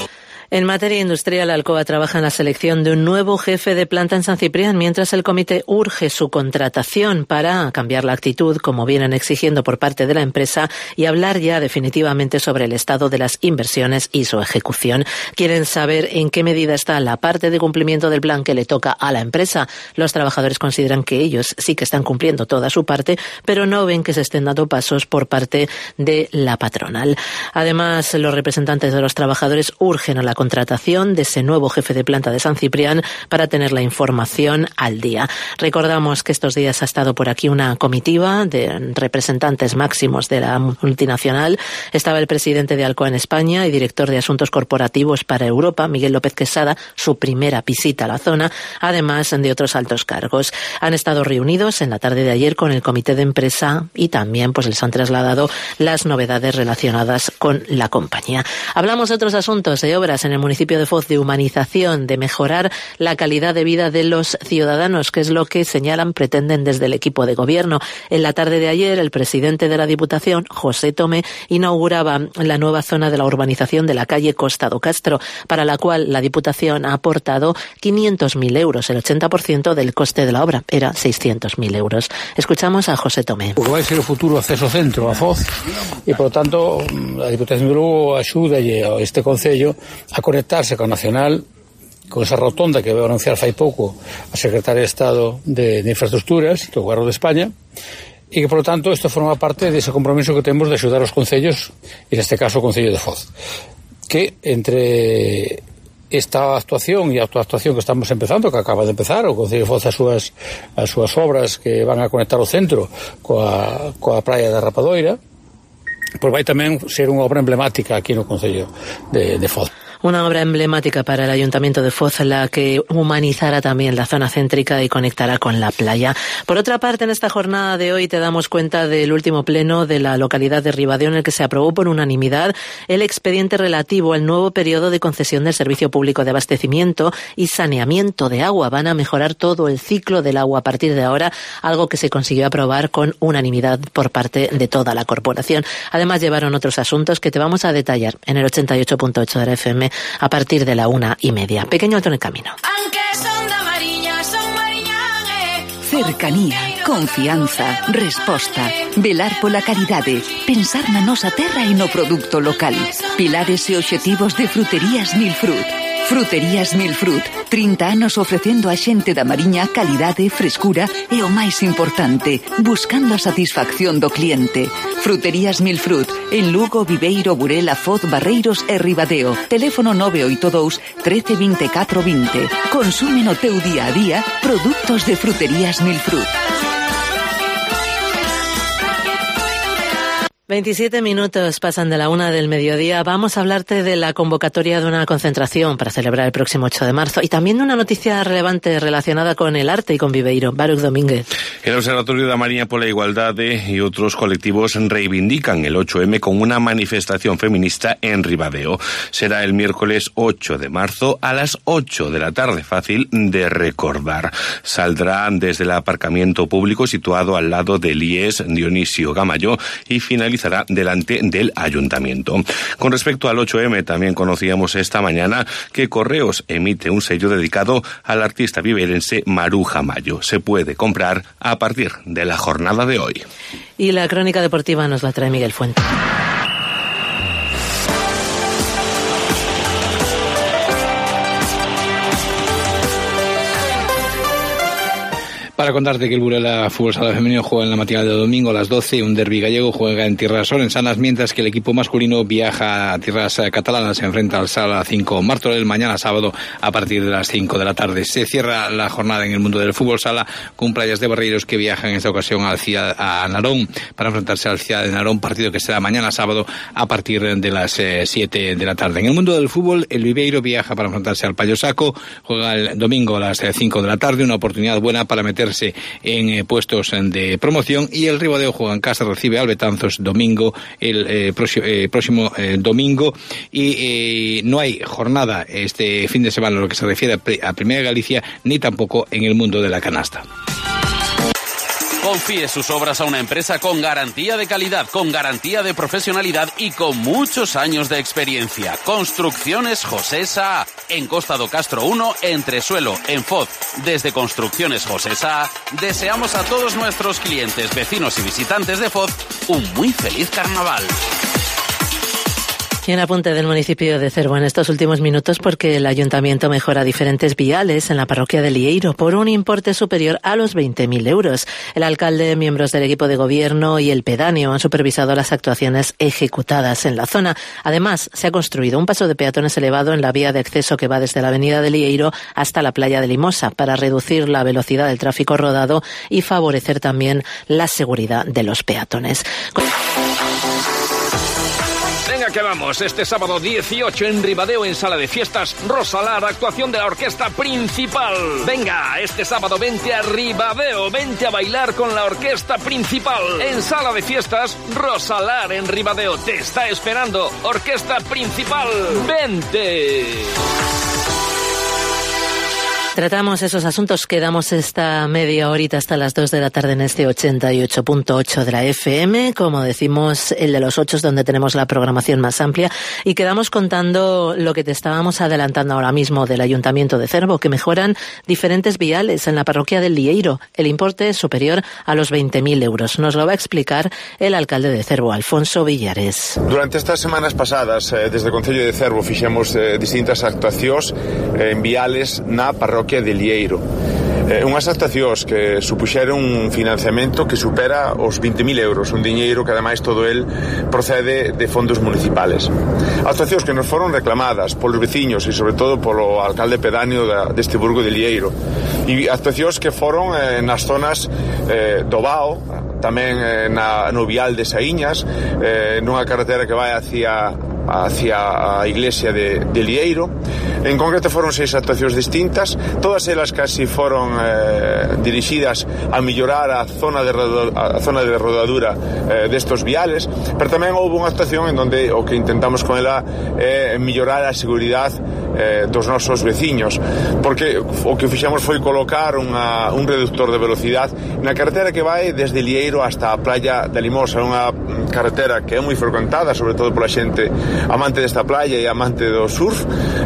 En materia industrial, Alcoa trabaja en la selección de un nuevo jefe de planta en San Ciprián, mientras el comité urge su contratación para cambiar la actitud, como vienen exigiendo por parte de la empresa, y hablar ya definitivamente sobre el estado de las inversiones y su ejecución. Quieren saber en qué medida está la parte de cumplimiento del plan que le toca a la empresa. Los trabajadores consideran que ellos sí que están cumpliendo toda su parte, pero no ven que se estén dando pasos por parte de la patronal. Además, los representantes de los trabajadores urgen a la contratación de ese nuevo jefe de planta de San Ciprián para tener la información al día. Recordamos que estos días ha estado por aquí una comitiva de representantes máximos de la multinacional. Estaba el presidente de Alcoa en España y director de Asuntos Corporativos para Europa, Miguel López Quesada, su primera visita a la zona, además de otros altos cargos. Han estado reunidos en la tarde de ayer con el comité de empresa y también pues les han trasladado las novedades relacionadas con la compañía. Hablamos de otros asuntos, de obras en el municipio de Foz, de humanización, de mejorar la calidad de vida de los ciudadanos, que es lo que señalan, pretenden desde el equipo de gobierno. En la tarde de ayer, el presidente de la Diputación, José Tomé, inauguraba la nueva zona de la urbanización de la calle Costa do Castro, para la cual la Diputación ha aportado 500.000 euros, el 80% del coste de la obra, era 600.000 euros. Escuchamos a José Tomé. Porque vai ser o futuro acceso centro a Foz e, por tanto, a Diputación de Lugo axúdalle a este concello a conectarse con Nacional, con esa rotonda que veo anunciar fai pouco a Secretaria de Estado de Infraestructuras do Goberno de España, e que, por lo tanto, isto forma parte dese compromiso que temos de axudar os concellos, e neste caso o Concello de Foz, que entre esta actuación e a actuación que estamos empezando, que acaba de empezar, o Concello de Foz as súas obras que van a conectar o centro coa praia da Rapadoira, pois vai tamén ser unha obra emblemática aquí no Concello de Foz. Una obra emblemática para el Ayuntamiento de Foz, la que humanizará también la zona céntrica y conectará con la playa. Por otra parte, en esta jornada de hoy te damos cuenta del último pleno de la localidad de Ribadeo, en el que se aprobó por unanimidad el expediente relativo al nuevo periodo de concesión del servicio público de abastecimiento y saneamiento de agua. Van a mejorar todo el ciclo del agua a partir de ahora, algo que se consiguió aprobar con unanimidad por parte de toda la corporación. Además, llevaron otros asuntos que te vamos a detallar en el 88.8 de la FM a partir de la 1:30. Pequeño alto en el camino. Cercanía, confianza, resposta, velar pola calidade, pensar na nosa terra e no produto local. Pilares e obxectivos de Fruterías Milfrut. Fruterías Milfrut, 30 anos ofrecendo a xente da Mariña calidade, frescura e o máis importante, buscando a satisfacción do cliente. Fruterías Milfrut, en Lugo, Viveiro, Burela, Foz, Barreiros e Ribadeo. Teléfono 982 13 24 20. Consume no teu día a día produtos de Fruterías Milfrut. 27 minutos pasan de la 1 del mediodía. Vamos a hablarte de la convocatoria de una concentración para celebrar el próximo 8 de marzo y también de una noticia relevante relacionada con el arte y con Viveiro. Baruch Domínguez. El Observatorio da Mariña pola Igualdade y otros colectivos reivindican el 8M con una manifestación feminista en Ribadeo. Será el miércoles 8 de marzo a las 8 de la tarde, fácil de recordar. Saldrá desde el aparcamiento público situado al lado del IES Dionisio Gamayo y finalizará delante del ayuntamiento. Con respecto al 8M, también conocíamos esta mañana que Correos emite un sello dedicado al artista viveirense Maruja Mayo. Se puede comprar a partir de la jornada de hoy. Y la crónica deportiva nos la trae Miguel Fuente. Para contarte que el Burela Fútbol Sala Femenino juega en la matinal de domingo a las 12, un derbi gallego juega en tierras orensanas, mientras que el equipo masculino viaja a tierras catalanas, se enfrenta al Sala 5 Martorell mañana sábado a partir de las 5 de la tarde. Se cierra la jornada en el mundo del fútbol sala con Playas de Barreiros, que viaja en esta ocasión a Narón para enfrentarse al Ciudad de Narón, partido que será mañana sábado a partir de las 7 de la tarde. En el mundo del fútbol, el Viveiro viaja para enfrentarse al Payo Saco, juega el domingo a las 5 de la tarde, una oportunidad buena para meterse en puestos de promoción, y el Ribadeo juega en casa, recibe al Betanzos domingo, el próximo domingo, y no hay jornada este fin de semana en lo que se refiere a Primera Galicia, ni tampoco en el mundo de la canasta. Confíe sus obras a una empresa con garantía de calidad, con garantía de profesionalidad y con muchos años de experiencia. Construcciones José Sá, en Costa do Castro 1, Entresuelo, en Foz. Desde Construcciones José Sá, deseamos a todos nuestros clientes, vecinos y visitantes de Foz un muy feliz carnaval. Y un apunte del municipio de Cervo en estos últimos minutos porque el ayuntamiento mejora diferentes viales en la parroquia de Lieiro por un importe superior a los 20.000 euros. El alcalde, miembros del equipo de gobierno y el pedáneo han supervisado las actuaciones ejecutadas en la zona. Además, se ha construido un paso de peatones elevado en la vía de acceso que va desde la avenida de Lieiro hasta la playa de Limosa para reducir la velocidad del tráfico rodado y favorecer también la seguridad de los peatones. Venga que vamos, este sábado 18 en Ribadeo, en Sala de Fiestas, Rosalar, actuación de la orquesta principal. Venga, este sábado vente a Ribadeo, vente a bailar con la orquesta principal. En Sala de Fiestas, Rosalar en Ribadeo, te está esperando, orquesta principal, vente. Tratamos esos asuntos, quedamos esta media horita hasta las 2 de la tarde en este 88.8 de la FM, como decimos, el de los 8 es donde tenemos la programación más amplia, y quedamos contando lo que te estábamos adelantando ahora mismo del Ayuntamiento de Cervo, que mejoran diferentes viales en la parroquia del Lieiro. El importe es superior a los 20.000 euros. Nos lo va a explicar el alcalde de Cervo, Alfonso Villares. Durante estas semanas pasadas, desde o Concello de Cervo, fixemos distintas actuacións en viales na parroquia de Lieiro. Unhas actuacións que supuxeron un financiamento que supera os 20.000 euros, un diñeiro que ademais todo el procede de fondos municipales. Actuacións que nos foron reclamadas polos veciños e sobre todo polo alcalde pedáneo deste burgo de Lieiro, e actuacións que foron nas zonas do Bao, tamén no vial de Saíñas, nunha carretera que vai hacia a iglesia de Lieiro. En concreto foron 6 actuacións distintas, todas elas casi foron dirixidas a mellorar a zona de rodadura destos viales, pero tamén houve unha actuación en donde o que intentamos con ela é mellorar a seguridade dos nosos veciños, porque o que fixemos foi colocar un reductor de velocidade na carretera que vai desde Lieiro hasta a playa de Limosa, unha carretera que é moi frecuentada, sobre todo pola xente amante desta playa e amante do surf,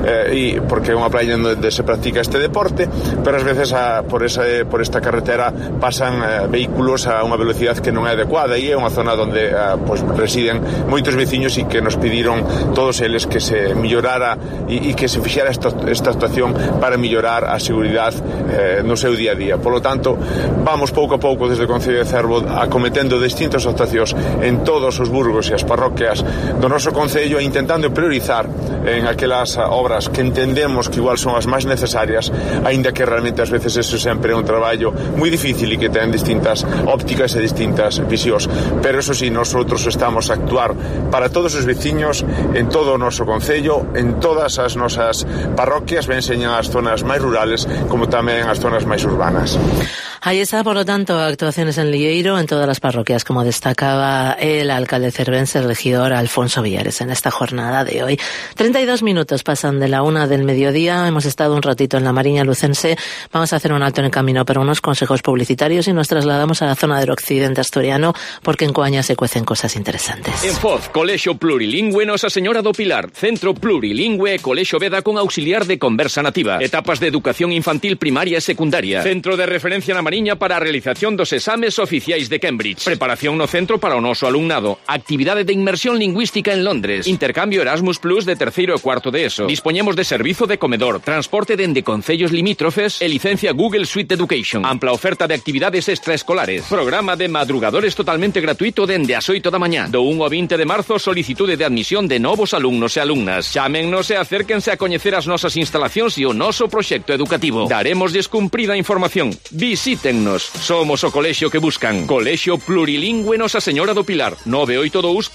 e porque é unha playa onde se practica este deporte, pero ás veces por esta carretera pasan vehículos a unha velocidade que non é adecuada, e é unha zona onde residen moitos veciños e que nos pediron todos eles que se mellorara e que se fixera esta actuación para mellorar a seguridade no seu día a día. Por lo tanto, vamos pouco a pouco desde o Concello de Cervo acometendo distintas actuacións en todos os burgos e as parroquias do noso concello, intentando priorizar en aquelas obras que entendemos que igual son as máis necesarias, aínda que realmente ás veces eso sempre é un traballo moi difícil e que ten distintas ópticas e distintas visións, pero eso sí, nosotros estamos a actuar para todos os veciños en todo o noso concello, en todas as nosas parroquias, ben señan as zonas máis rurales como tamén as zonas máis urbanas. Ahí está, por lo tanto, actuaciones en Lieiro en todas las parroquias, como destacaba el alcalde cervense, el regidor Alfonso Villares, en esta jornada de hoy. 32 minutos pasan de la 1 del mediodía, hemos estado un ratito en la Mariña Lucense, vamos a hacer un alto en el camino para unos consejos publicitarios y nos trasladamos a la zona del occidente asturiano, porque en Coaña se cuecen cosas interesantes. En Foz, Colexio Plurilingüe Nosa Señora do Pilar, Centro Plurilingüe Colexio Veda con auxiliar de conversa nativa, etapas de educación infantil primaria e secundaria, centro de referencia na Mariña para a realización dos exames oficiais de Cambridge, preparación no centro para o noso alumnado, actividade de inmersión lingüística en Londres, intercambio Erasmus Plus de terceiro e cuarto de ESO, dispoñemos de servizo de comedor, transporte dende concellos limítrofes e licencia Google Suite Education, ampla oferta de actividades extraescolares, programa de madrugadores totalmente gratuito dende as 8 da mañá, do 1 ao 20 de marzo solicitude de admisión de novos alumnos e alumnas. Chámennos e acérquense a coñecer as nosas instalacións e o noso proxecto educativo. Daremosles cumprida información. Visítennos. Somos o colexio que buscan. Colexio Plurilingüe Nosa Señora do Pilar. 982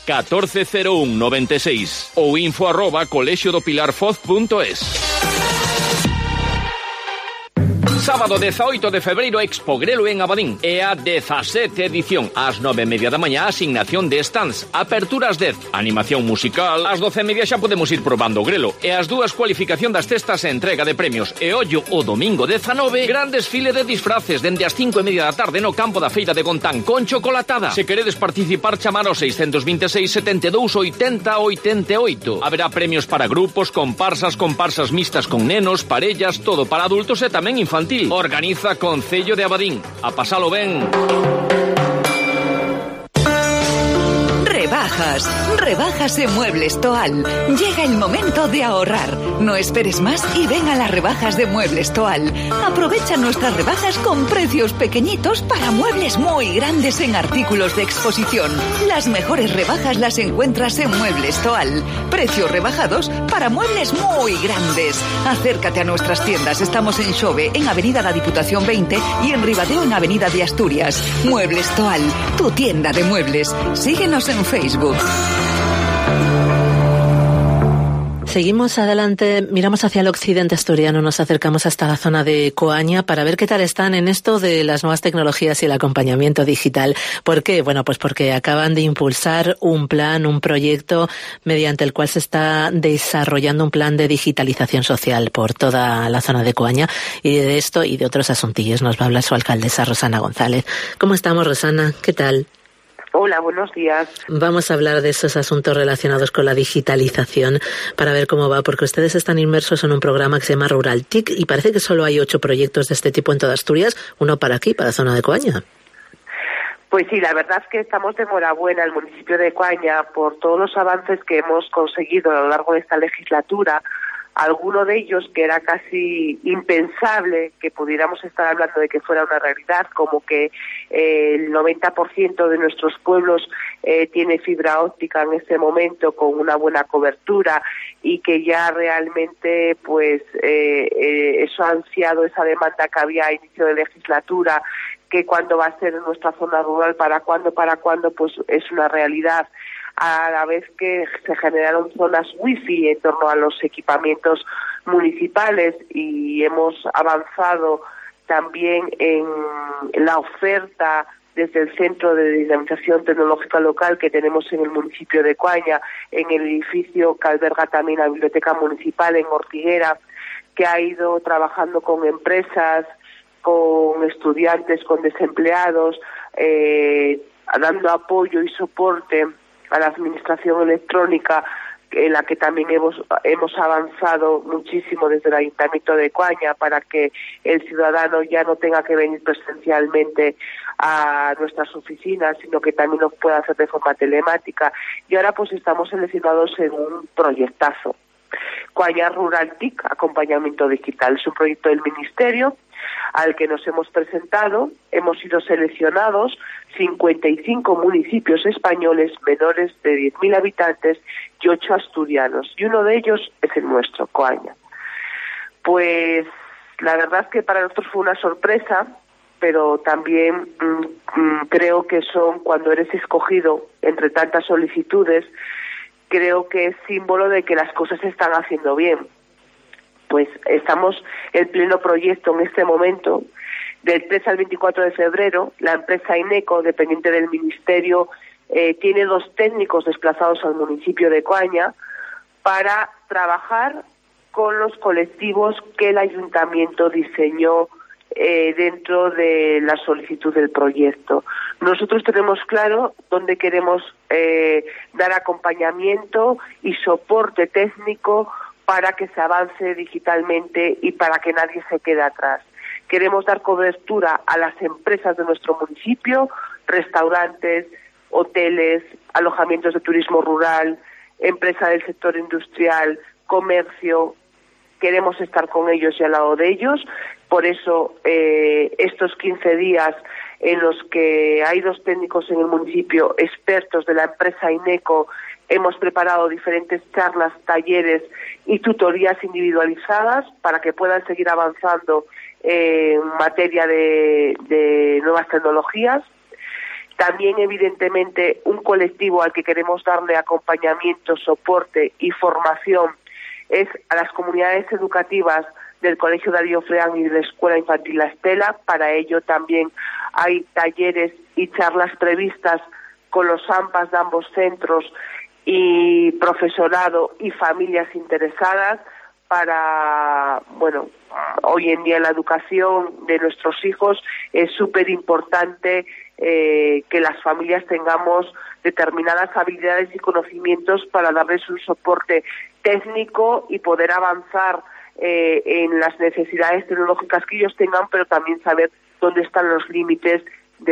1401 96 ou info@colexiodopilarfoz.es. Sábado 18 de febreiro Expo Grelo en Abadín. É a 17 edición. Ás 9:30 da mañá, asignación de stands. Aperturas 10. Animación musical. Ás 12:30 xa podemos ir probando o grelo. E as 2 cualificación das cestas e entrega de premios. E ollo, o domingo 19, gran desfile de disfraces dende as 5:30 da tarde no campo da Feira de Gontán con chocolatada. Se queredes participar, chamar ao 626 72 80 88. Haberá premios para grupos, comparsas mixtas con nenos, parellas, todo para adultos e tamén infantil. Organiza Concello de Abadín. A pasalo ben. Rebajas en Muebles Toal. Llega el momento de ahorrar. No esperes más y ven a las rebajas de Muebles Toal. Aprovecha nuestras rebajas con precios pequeñitos para muebles muy grandes en artículos de exposición. Las mejores rebajas las encuentras en Muebles Toal. Precios rebajados para muebles muy grandes. Acércate a nuestras tiendas. Estamos en Xove, en Avenida La Diputación 20 y en Ribadeo, en Avenida de Asturias. Muebles Toal, tu tienda de muebles. Síguenos en Facebook. Seguimos adelante, miramos hacia el occidente asturiano, nos acercamos hasta la zona de Coaña para ver qué tal están en esto de las nuevas tecnologías y el acompañamiento digital. ¿Por qué? Bueno, pues porque acaban de impulsar un proyecto mediante el cual se está desarrollando un plan de digitalización social por toda la zona de Coaña, y de esto y de otros asuntillos nos va a hablar su alcaldesa Rosana González. ¿Cómo estamos, Rosana? ¿Qué tal? Hola, buenos días. Vamos a hablar de esos asuntos relacionados con la digitalización para ver cómo va, porque ustedes están inmersos en un programa que se llama Rural TIC y parece que solo hay 8 proyectos de este tipo en toda Asturias, uno para aquí, para la zona de Coaña. Pues sí, la verdad es que estamos de enhorabuena el municipio de Coaña por todos los avances que hemos conseguido a lo largo de esta legislatura. Alguno de ellos que era casi impensable que pudiéramos estar hablando de que fuera una realidad, como que el 90% de nuestros pueblos tiene fibra óptica en este momento con una buena cobertura, y que ya realmente pues eso ha ansiado esa demanda que había a inicio de legislatura, que cuándo va a ser en nuestra zona rural, para cuándo, pues es una realidad. A la vez que se generaron zonas wifi en torno a los equipamientos municipales, y hemos avanzado también en la oferta desde el Centro de Dinamización Tecnológica Local que tenemos en el municipio de Coaña, en el edificio que alberga también la Biblioteca Municipal en Ortiguera, que ha ido trabajando con empresas, con estudiantes, con desempleados, dando apoyo y soporte a la administración electrónica, en la que también hemos avanzado muchísimo desde el Ayuntamiento de Coaña, para que el ciudadano ya no tenga que venir presencialmente a nuestras oficinas, sino que también lo pueda hacer de forma telemática. Y ahora pues estamos seleccionados en un proyectazo. Coaña Rural TIC, acompañamiento digital. Es un proyecto del Ministerio al que nos hemos presentado. Hemos sido seleccionados 55 municipios españoles menores de 10.000 habitantes y 8 asturianos, y uno de ellos es el nuestro, Coaña. Pues la verdad es que para nosotros fue una sorpresa, pero también creo que cuando eres escogido entre tantas solicitudes, creo que es símbolo de que las cosas se están haciendo bien. Pues estamos en pleno proyecto en este momento. Del 3 al 24 de febrero, la empresa INECO, dependiente del Ministerio, tiene 2 técnicos desplazados al municipio de Coaña para trabajar con los colectivos que el Ayuntamiento diseñó dentro de la solicitud del proyecto. Nosotros tenemos claro dónde queremos dar acompañamiento y soporte técnico para que se avance digitalmente y para que nadie se quede atrás. Queremos dar cobertura a las empresas de nuestro municipio, restaurantes, hoteles, alojamientos de turismo rural, empresas del sector industrial, comercio. Queremos estar con ellos y al lado de ellos. Por eso estos 15 días en los que hay 2 técnicos en el municipio, expertos de la empresa INECO, hemos preparado diferentes charlas, talleres y tutorías individualizadas para que puedan seguir avanzando en materia de nuevas tecnologías. También, evidentemente, un colectivo al que queremos darle acompañamiento, soporte y formación es a las comunidades educativas del Colegio Darío Freán y de la Escuela Infantil La Estela. Para ello también hay talleres y charlas previstas con los AMPAs de ambos centros y profesorado y familias interesadas para, bueno, hoy en día la educación de nuestros hijos es súper importante que las familias tengamos determinadas habilidades y conocimientos para darles un soporte técnico y poder avanzar en las necesidades tecnológicas que ellos tengan, pero también saber dónde están los límites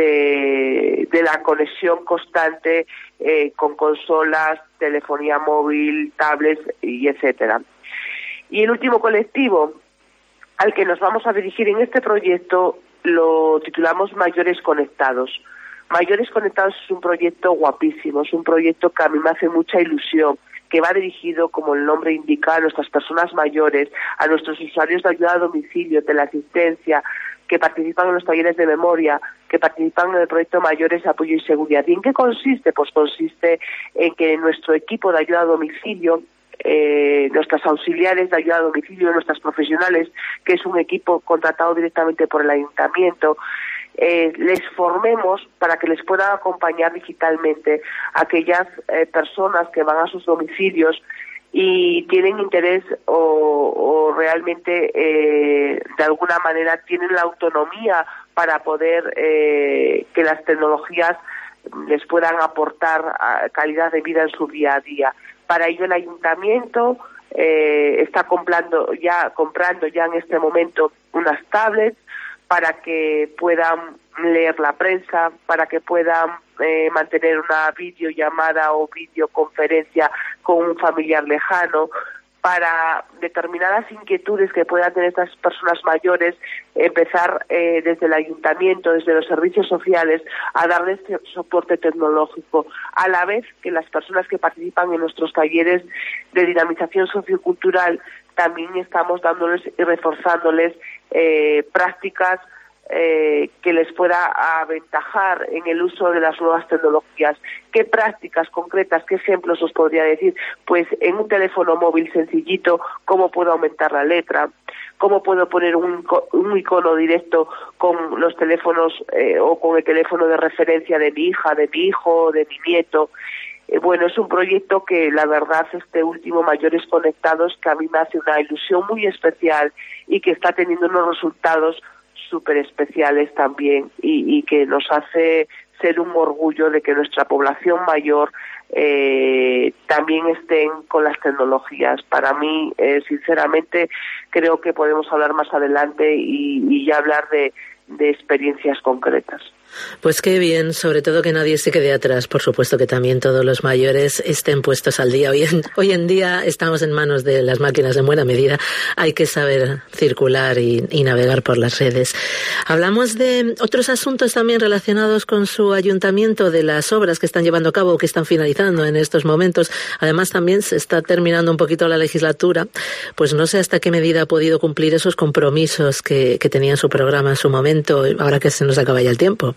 de la conexión constante con consolas, telefonía móvil, tablets y etcétera. Y el último colectivo al que nos vamos a dirigir en este proyecto lo titulamos Mayores Conectados. Mayores Conectados es un proyecto guapísimo, es un proyecto que a mí me hace mucha ilusión, que va dirigido, como el nombre indica, a nuestras personas mayores, a nuestros usuarios de ayuda a domicilio, teleasistencia, que participan en los talleres de memoria, que participan en el proyecto Mayores, Apoyo y Seguridad. ¿Y en qué consiste? Pues consiste en que nuestro equipo de ayuda a domicilio, nuestras auxiliares de ayuda a domicilio, nuestras profesionales, que es un equipo contratado directamente por el ayuntamiento, les formemos para que les puedan acompañar digitalmente a aquellas personas que van a sus domicilios y tienen interés o realmente de alguna manera tienen la autonomía para poder que las tecnologías les puedan aportar calidad de vida en su día a día. Para ello el ayuntamiento está comprando ya en este momento unas tablets para que puedan leer la prensa, para que puedan mantener una videollamada o videoconferencia con un familiar lejano, para determinadas inquietudes que puedan tener estas personas mayores, empezar desde el ayuntamiento, desde los servicios sociales, a darles soporte tecnológico, a la vez que las personas que participan en nuestros talleres de dinamización sociocultural también estamos dándoles y reforzándoles prácticas que les pueda aventajar en el uso de las nuevas tecnologías. ¿Qué prácticas concretas, qué ejemplos os podría decir? Pues en un teléfono móvil sencillito, ¿cómo puedo aumentar la letra? ¿Cómo puedo poner un icono directo con los teléfonos o con el teléfono de referencia de mi hija, de mi hijo, de mi nieto? Bueno, es un proyecto que la verdad, este último Mayores Conectados, que a mí me hace una ilusión muy especial y que está teniendo unos resultados súper especiales también y que nos hace ser un orgullo de que nuestra población mayor también estén con las tecnologías. Para mí, sinceramente, creo que podemos hablar más adelante y ya hablar de experiencias concretas. Pues qué bien, sobre todo que nadie se quede atrás. Por supuesto que también todos los mayores estén puestos al día. Hoy en día estamos en manos de las máquinas en buena medida. Hay que saber circular y navegar por las redes. Hablamos de otros asuntos también relacionados con su ayuntamiento, de las obras que están llevando a cabo o que están finalizando en estos momentos. Además también se está terminando un poquito la legislatura. Pues no sé hasta qué medida ha podido cumplir esos compromisos que tenía en su programa en su momento, ahora que se nos acaba ya el tiempo.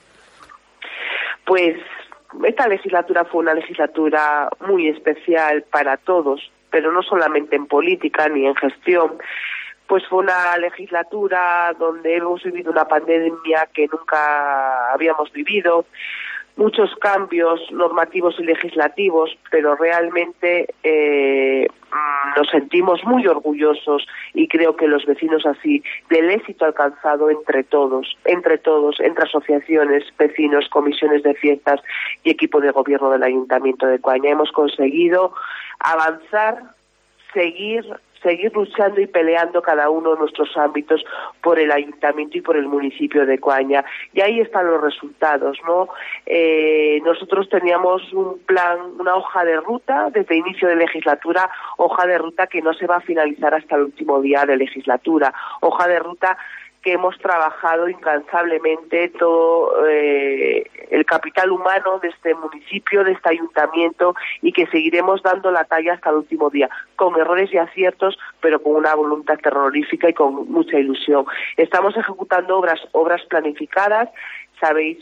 Pues esta legislatura fue una legislatura muy especial para todos, pero no solamente en política ni en gestión. Pues fue una legislatura donde hemos vivido una pandemia que nunca habíamos vivido, muchos cambios normativos y legislativos, pero realmente nos sentimos muy orgullosos, y creo que los vecinos así, del éxito alcanzado entre todos, entre asociaciones, vecinos, comisiones de fiestas y equipo de gobierno del Ayuntamiento de Coaña. Hemos conseguido avanzar, seguir luchando y peleando cada uno de nuestros ámbitos por el ayuntamiento y por el municipio de Coaña. Y ahí están los resultados, ¿no? Nosotros teníamos un plan, una hoja de ruta desde inicio de legislatura, hoja de ruta que no se va a finalizar hasta el último día de legislatura, hoja de ruta que hemos trabajado incansablemente todo el capital humano de este municipio, de este ayuntamiento, y que seguiremos dando la talla hasta el último día, con errores y aciertos, pero con una voluntad terrorífica y con mucha ilusión. Estamos ejecutando obras planificadas. Sabéis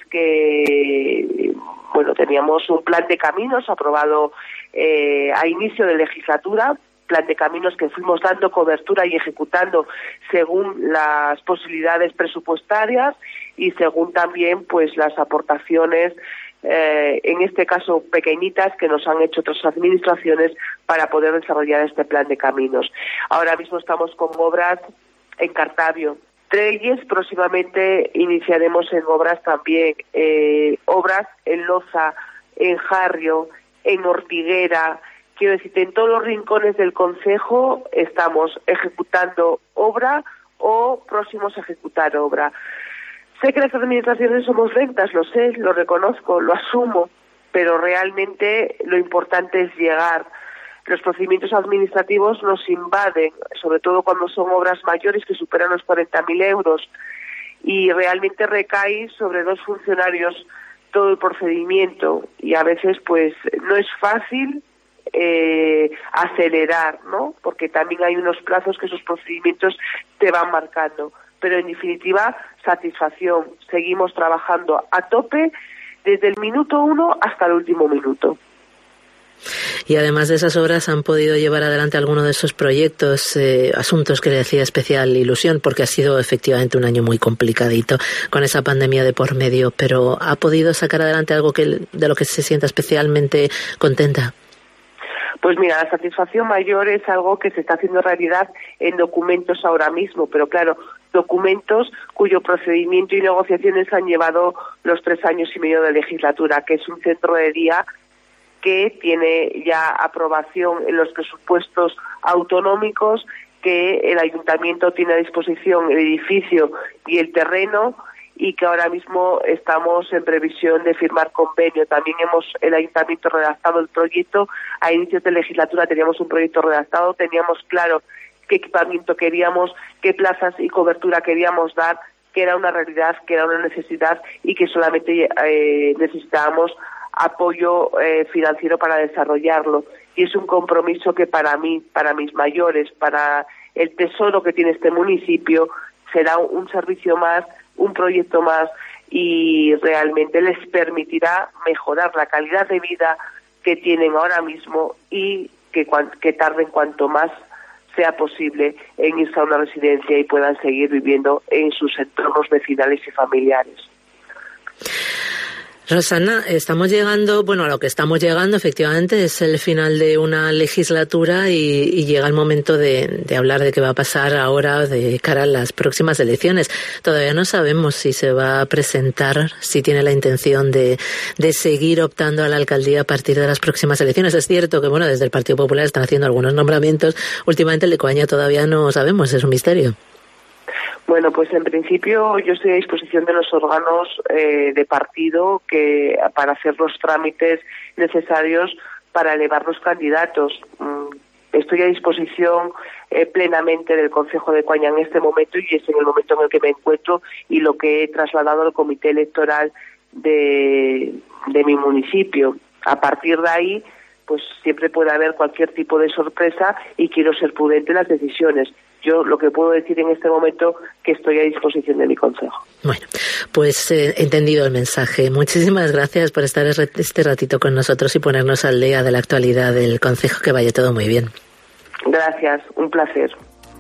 que teníamos un plan de caminos aprobado a inicio de legislatura, plan de caminos que fuimos dando cobertura y ejecutando según las posibilidades presupuestarias y según también pues las aportaciones, en este caso pequeñitas, que nos han hecho otras administraciones para poder desarrollar este plan de caminos. Ahora mismo estamos con obras en Cartavio, Trelles, próximamente iniciaremos en obras también, obras en Loza, en Jarrio, en Ortiguera. Quiero decirte, en todos los rincones del concejo estamos ejecutando obra o próximos a ejecutar obra. Sé que las administraciones somos lentas, lo sé, lo reconozco, lo asumo, pero realmente lo importante es llegar. Los procedimientos administrativos nos invaden, sobre todo cuando son obras mayores que superan los 40.000 euros, y realmente recae sobre 2 funcionarios todo el procedimiento, y a veces pues no es fácil acelerar, ¿no? Porque también hay unos plazos que esos procedimientos te van marcando. Pero en definitiva, satisfacción. Seguimos trabajando a tope desde el minuto 1 hasta el último minuto. Y además de esas obras, ¿han podido llevar adelante alguno de esos proyectos, asuntos que le hacía especial ilusión? Porque ha sido efectivamente un año muy complicadito con esa pandemia de por medio, pero ¿ha podido sacar adelante algo de lo que se sienta especialmente contenta? Pues mira, la satisfacción mayor es algo que se está haciendo realidad en documentos ahora mismo, pero claro, documentos cuyo procedimiento y negociaciones han llevado los 3 años y medio de legislatura, que es un centro de día que tiene ya aprobación en los presupuestos autonómicos, que el ayuntamiento tiene a disposición el edificio y el terreno, y que ahora mismo estamos en previsión de firmar convenio. También el ayuntamiento redactado el proyecto. A inicios de legislatura teníamos un proyecto redactado, teníamos claro qué equipamiento queríamos, qué plazas y cobertura queríamos dar, que era una realidad, que era una necesidad y que solamente necesitábamos apoyo financiero para desarrollarlo. Y es un compromiso que para mí, para mis mayores, para el tesoro que tiene este municipio, será un servicio más, un proyecto más, y realmente les permitirá mejorar la calidad de vida que tienen ahora mismo y que tarden cuanto más sea posible en irse a una residencia y puedan seguir viviendo en sus entornos vecinales y familiares. Rosana, estamos llegando, a lo que estamos llegando efectivamente es el final de una legislatura y llega el momento de hablar de qué va a pasar ahora de cara a las próximas elecciones. Todavía no sabemos si se va a presentar, si tiene la intención de seguir optando a la alcaldía a partir de las próximas elecciones. Es cierto que, desde el Partido Popular están haciendo algunos nombramientos. Últimamente el de Coaña todavía no sabemos, es un misterio. Bueno, pues en principio yo estoy a disposición de los órganos de partido para hacer los trámites necesarios para elevar los candidatos. Estoy a disposición plenamente del Concejo de Coaña en este momento, y es en el momento en el que me encuentro y lo que he trasladado al comité electoral de mi municipio. A partir de ahí, pues siempre puede haber cualquier tipo de sorpresa y quiero ser prudente en las decisiones. Yo lo que puedo decir en este momento que estoy a disposición de mi consejo. Bueno, pues entendido el mensaje. Muchísimas gracias por estar este ratito con nosotros y ponernos al día de la actualidad del concejo. Que vaya todo muy bien. Gracias, un placer.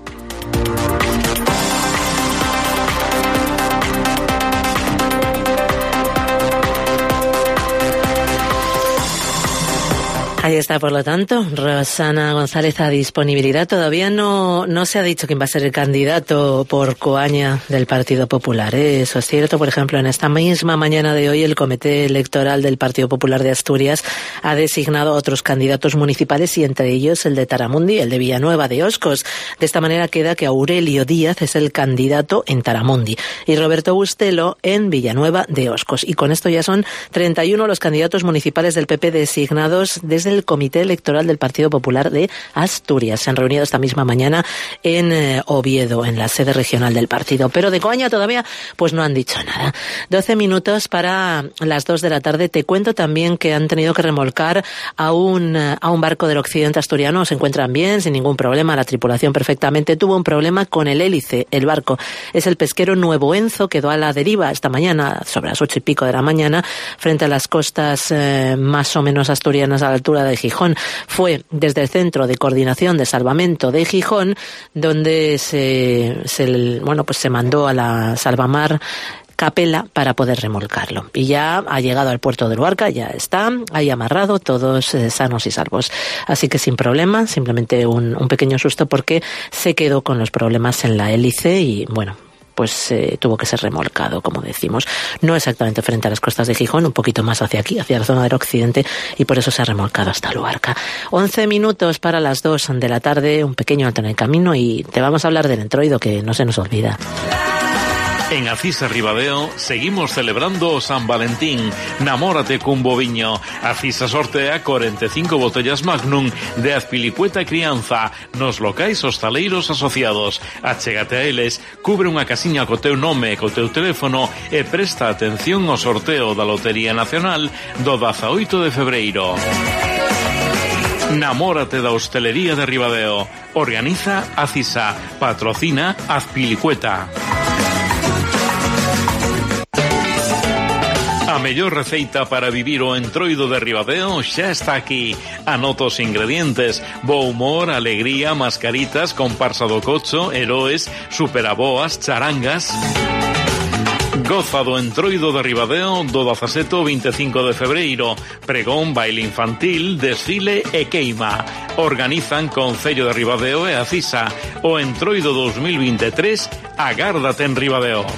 Ahí está, por lo tanto, Rosana González a disponibilidad. Todavía no se ha dicho quién va a ser el candidato por Coaña del Partido Popular, ¿eh? Eso es cierto. Por ejemplo, en esta misma mañana de hoy, el Comité Electoral del Partido Popular de Asturias ha designado a otros candidatos municipales, y entre ellos el de Taramundi, el de Villanueva de Oscos. De esta manera queda que Aurelio Díaz es el candidato en Taramundi y Roberto Bustelo en Villanueva de Oscos. Y con esto ya son 31 los candidatos municipales del PP designados desde el Comité Electoral del Partido Popular de Asturias. Se han reunido esta misma mañana en Oviedo, en la sede regional del partido. Pero de Coaña todavía pues no han dicho nada. 12 minutos para las 2 de la tarde. Te cuento también que han tenido que remolcar a un barco del occidente asturiano. Se encuentran bien, sin ningún problema. La tripulación perfectamente. Tuvo un problema con el hélice. El barco es el pesquero Nuevo Enzo. Quedó a la deriva esta mañana, sobre las 8 y pico de la mañana, frente a las costas más o menos asturianas, a la altura de de Gijón. Fue desde el Centro de Coordinación de Salvamento de Gijón donde se mandó a la Salvamar Capela para poder remolcarlo. Y ya ha llegado al puerto de Luarca, ya está ahí amarrado, todos sanos y salvos. Así que sin problema, simplemente un pequeño susto porque se quedó con los problemas en la hélice y pues tuvo que ser remolcado, como decimos. No exactamente frente a las costas de Gijón, un poquito más hacia aquí, hacia la zona del occidente, y por eso se ha remolcado hasta Luarca. 11 minutos para las 2 de la tarde, un pequeño alto en el camino y te vamos a hablar del entroido, que no se nos olvida. En Acisa Ribadeo seguimos celebrando San Valentín. Namórate cun boviño. Acisa sortea 45 botellas Magnum de Azpilicueta Crianza nos locais hostaleiros asociados. Achégate a eles, cubre unha casiña co teu nome e co teu teléfono e presta atención ao sorteo da Lotería Nacional do 18 de febreiro. Namórate da hostelería de Ribadeo. Organiza Acisa. Patrocina Azpilicueta. A mellor receita para vivir o entroido de Ribadeo xa está aquí. Anota os ingredientes: bo humor, alegría, mascaritas, comparsa do cocho, heroes, superaboas, charangas. Goza do entroido de Ribadeo do 17 ao 25 de febreiro. Pregón, baile infantil, desfile e queima. Organizan Concello de Ribadeo e Acisa. O entroido 2023 agárdate en Ribadeo.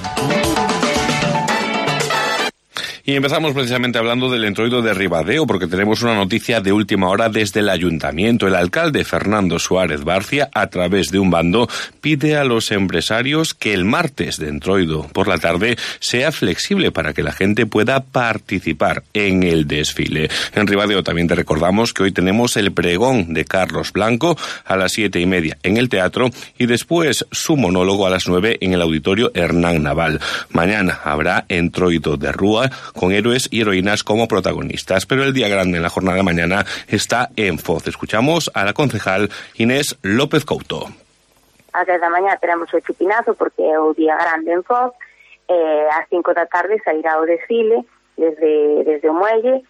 Y empezamos precisamente hablando del entroido de Ribadeo, porque tenemos una noticia de última hora desde el ayuntamiento. El alcalde Fernando Suárez Barcia, a través de un bando, pide a los empresarios que el martes de entroido por la tarde sea flexible para que la gente pueda participar en el desfile. En Ribadeo también te recordamos que hoy tenemos el pregón de Carlos Blanco a las 7:30 en el teatro y después su monólogo a las 9 en el auditorio Hernán Naval. Mañana habrá entroido de rúa con héroes y heroínas como protagonistas, pero el día grande en la jornada de mañana está en Foz. Escuchamos a la concejal Inés López Couto. A 10 da mañá teremos o chupinazo porque é o día grande en Foz. Ás 5 da tarde sairá o desfile desde o muelle.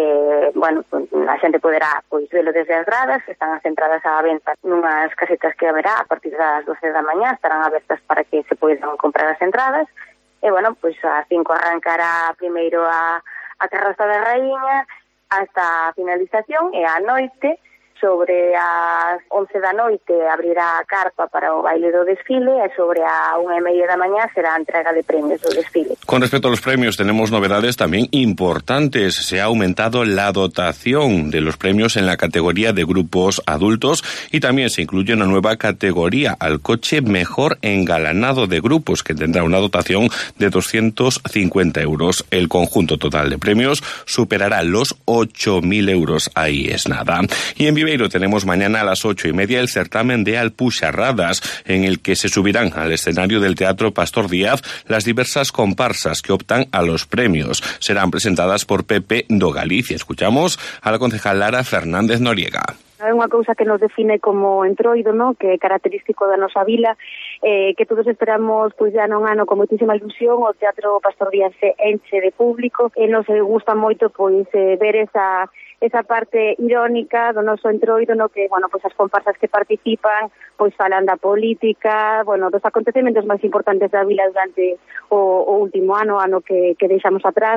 A xente poderá velo desde as gradas, están as entradas á venta nunhas casetas que haberá a partir das 12 da mañá, estarán abertas para que se poidan comprar as entradas. E, ás 5 arrancará primeiro a carroza da raíña hasta a finalización e á noite, sobre as 11 da noite, abrirá a carpa para o baile do desfile e sobre a 1:30 da mañá será a entrega de premios do desfile. Con respecto a los premios, tenemos novedades también importantes. Se ha aumentado la dotación de los premios en la categoría de grupos adultos y también se incluye una nueva categoría al coche mejor engalanado de grupos, que tendrá una dotación de 250 euros. El conjunto total de premios superará los 8.000 euros. Ahí es nada. Y en Viveiro tenemos mañana a las 8:30 el certamen de Alpuxarradas, en el que se subirán al escenario del Teatro Pastor Díaz las diversas comparsas que optan a los premios. Serán presentadas por Pepe do Galicia. Escuchamos a la concejal Lara Fernández Noriega. É unha cousa que nos define como entroido, no? Que é característico da nosa vila, que todos esperamos ya non ano con moitísima ilusión. O Teatro Pastor Díaz se enche de público e nos gusta moito ver esa parte irónica do noso entroido, no que, as comparsas que participan falan da política, dos acontecementos máis importantes da vila durante o último ano que deixamos atrás.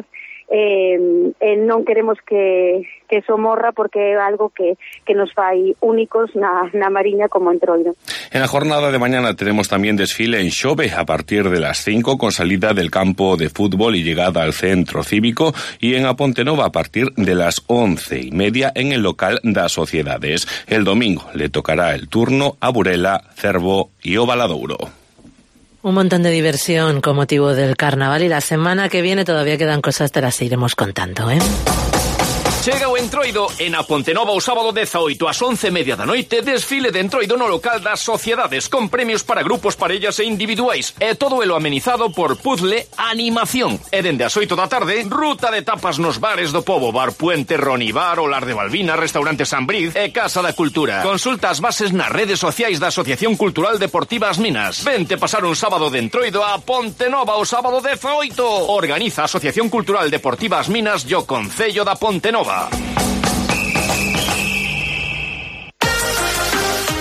Non queremos que eso morra porque é algo que nos fai únicos na Mariña como entroido. En la jornada de mañana tenemos también desfile en Xove a partir de las 5 con salida del campo de fútbol y llegada al centro cívico, y en A Pontenova a partir de las 11:30 en el local das Sociedades. El domingo le tocará el turno a Burela, Cervo y o Valadouro. Un montón de diversión con motivo del carnaval, y la semana que viene todavía quedan cosas, te las iremos contando, ¿eh? Chega o entroido en A Pontenova o sábado 18 ás 11:30 da noite, desfile de entroido no local das Sociedades con premios para grupos, parellas e individuais, e todo elo amenizado por Puzzle Animación. E dende as 8 da tarde, ruta de tapas nos bares do pobo: Bar Puente, Ronibar, Olar de Balbina, Restaurante San Briz e Casa da Cultura. Consulta as bases nas redes sociais da Asociación Cultural Deportiva As Minas. Vente pasar un sábado de entroido a Pontenova o sábado 18. Organiza a Asociación Cultural Deportiva As Minas e o Concello da Pontenova.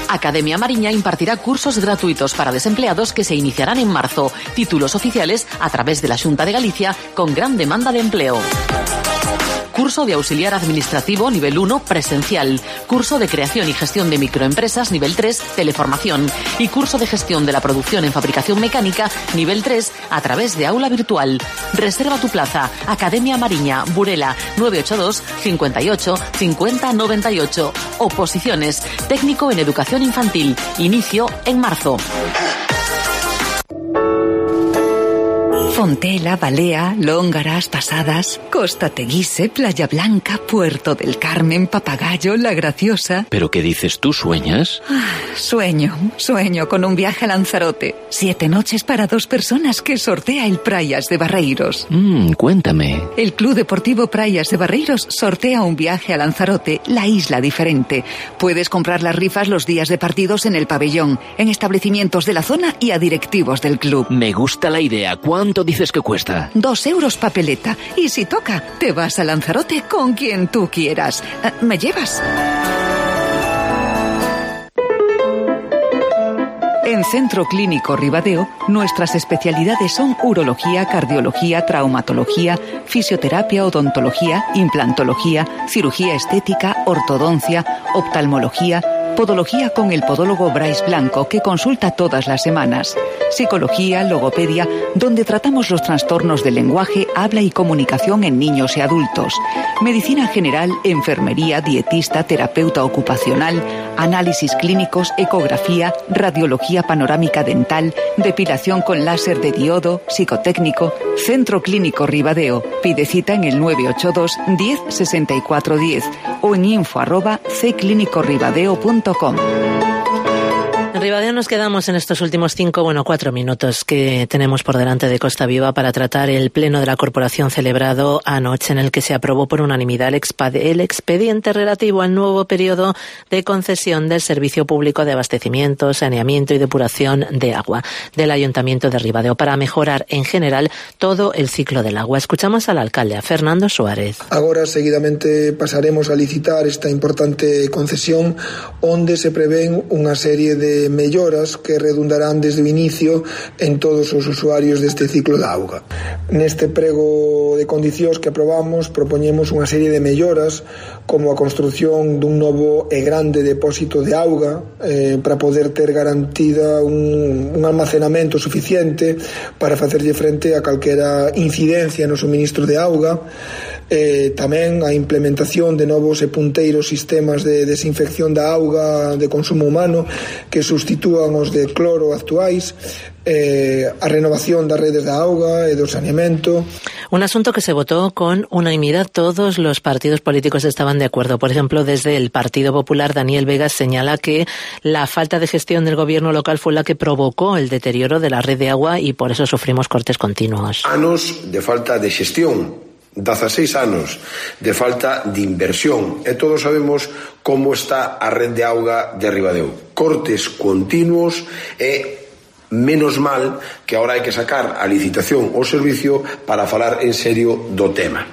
Academia Mariña impartirá cursos gratuitos para desempleados que se iniciarán en marzo. Títulos oficiales a través de la Xunta de Galicia con gran demanda de empleo. Curso de auxiliar administrativo nivel 1 presencial. Curso de creación y gestión de microempresas nivel 3 teleformación. Y curso de gestión de la producción en fabricación mecánica nivel 3 a través de aula virtual. Reserva tu plaza. Academia Mariña, Burela, 982 58 50 98. Oposiciones. Técnico en educación infantil. Inicio en marzo. Fontela, Balea, Lóngaras, Pasadas, Costa Teguise, Playa Blanca, Puerto del Carmen, Papagayo, La Graciosa. ¿Pero qué dices tú? ¿Sueñas? Sueño con un viaje a Lanzarote. 7 noches para 2 personas que sortea el Praias de Barreiros. Cuéntame. El Club Deportivo Praias de Barreiros sortea un viaje a Lanzarote, la isla diferente. Puedes comprar las rifas los días de partidos en el pabellón, en establecimientos de la zona y a directivos del club. Me gusta la idea. ¿Cuánto dices que cuesta? 2 euros papeleta. Y si toca, te vas a Lanzarote con quien tú quieras. ¿Me llevas? En Centro Clínico Ribadeo, nuestras especialidades son urología, cardiología, traumatología, fisioterapia, odontología, implantología, cirugía estética, ortodoncia, oftalmología, podología con el podólogo Brais Blanco, que consulta todas las semanas, psicología, logopedia, donde tratamos los trastornos del lenguaje, habla y comunicación en niños y adultos, medicina general, enfermería, dietista, terapeuta ocupacional, análisis clínicos, ecografía, radiología panorámica dental, depilación con láser de diodo, psicotécnico. Centro Clínico Ribadeo. Pide cita en el 982 10 64 10 o en info@cclinicoribadeo.com. En Ribadeo nos quedamos en estos últimos 4 minutos que tenemos por delante de Costa Viva para tratar el pleno de la corporación celebrado anoche, en el que se aprobó por unanimidad el expediente relativo al nuevo periodo de concesión del servicio público de abastecimiento, saneamiento y depuración de agua del Ayuntamiento de Ribadeo para mejorar en general todo el ciclo del agua. Escuchamos al alcalde, a Fernando Suárez. Agora seguidamente pasaremos a licitar esta importante concesión onde se prevén unha serie de melloras que redundarán desde o inicio en todos os usuarios deste ciclo da auga. Neste prego de condicións que aprobamos propoñemos unha serie de melloras como a construción dun novo e grande depósito de auga para poder ter garantida un almacenamento suficiente para facerlle frente a calquera incidencia no suministro de auga. Tamén a implementación de novos e punteiros sistemas de desinfección da auga de consumo humano que sustitúan os de cloro actuais, a renovación das redes da auga e do saneamento. Un asunto que se votó con unanimidad. Todos los partidos políticos estaban de acuerdo. Por ejemplo, desde el Partido Popular, Daniel Vegas señala que la falta de gestión del gobierno local fue la que provocó el deterioro de la red de agua y por eso sufrimos cortes continuos. Anos de falta de xestión, 16 anos de falta de inversión e todos sabemos como está a red de auga de Ribadeo. Cortes continuos e menos mal que ahora hai que sacar a licitación o servicio para falar en serio do tema.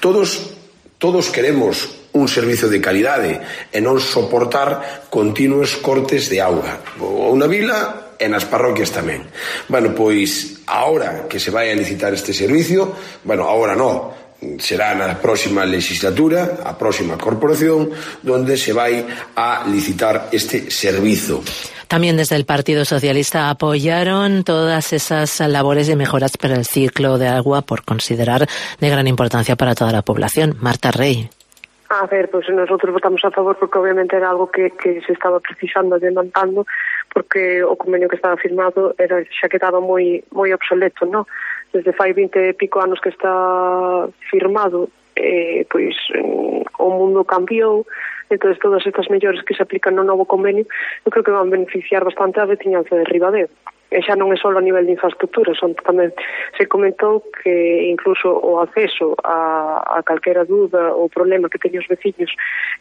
Todos queremos un servicio de calidade e non soportar continuos cortes de auga. Ou na vila e nas parroquias tamén. Pois, ahora que se vai a licitar este servicio, ahora non, será na próxima legislatura, a próxima corporación, donde se vai a licitar este servizo. También desde el Partido Socialista apoyaron todas esas labores de mejoras para el ciclo de agua por considerar de gran importancia para toda la población. Marta Rey. A ver, pues nosotros votamos a favor porque obviamente era algo que se estaba precisando, demandando, porque o convenio que estaba firmado xa quedaba moi obsoleto, ¿no? Desde fai 20 e pico anos que está firmado, pois o mundo cambiou, entón todas estas mellores que se aplican no novo convenio eu creo que van beneficiar bastante a veciñanza de Ribadeo. E xa non é só a nivel de infraestructura, tamén se comentou que incluso o acceso a calquera dúda ou problema que teñen os veciños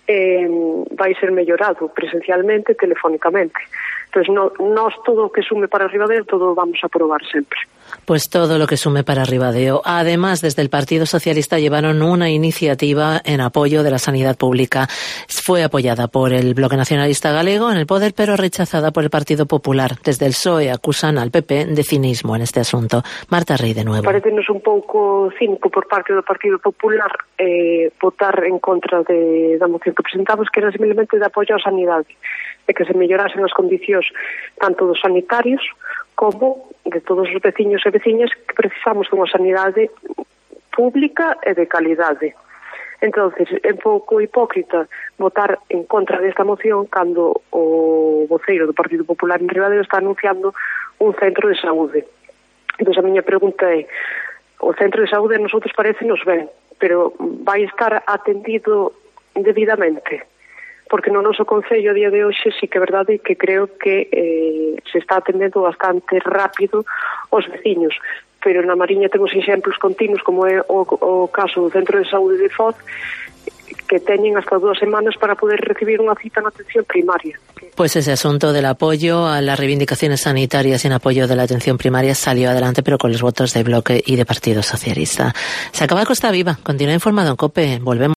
vai ser mellorado presencialmente, telefónicamente. Entón, nós todo o que sume para Ribadeo todo vamos a aprobar sempre. Pues todo lo que sume para Ribadeo. Además, desde el Partido Socialista llevaron una iniciativa en apoyo de la sanidad pública. Fue apoyada por el Bloque Nacionalista Galego en el poder, pero rechazada por el Partido Popular. Desde el PSOE acusan al PP de cinismo en este asunto. Marta Rey, de nuevo. Parecenos un pouco cínico por parte do Partido Popular votar en contra da moción que presentamos, que era simplemente de apoio á sanidade, de que se mellorasen as condicións tanto dos sanitarios como de todos os veciños e veciñas que precisamos dunha sanidade pública e de calidade. Entonces, é un pouco hipócrita votar en contra desta moción cando o voceiro do Partido Popular en Ribadeo está anunciando un centro de saúde. Entón, a miña pregunta é, o centro de saúde a nosotros parecenos ben, pero vai estar atendido debidamente? Porque no noso concello a día de hoxe sí que é verdade que creo que se está atendendo bastante rápido os veciños, pero na Mariña temos exemplos continuos como é o caso do Centro de Saúde de Foz, que teñen hasta 2 semanas para poder recibir unha cita na atención primaria. Pues ese asunto del apoyo a las reivindicaciones sanitarias y en apoyo de la atención primaria salió adelante, pero con los votos de Bloque y de Partido Socialista. Se acaba Costa Viva. Continúa informado en COPE. Volvemos.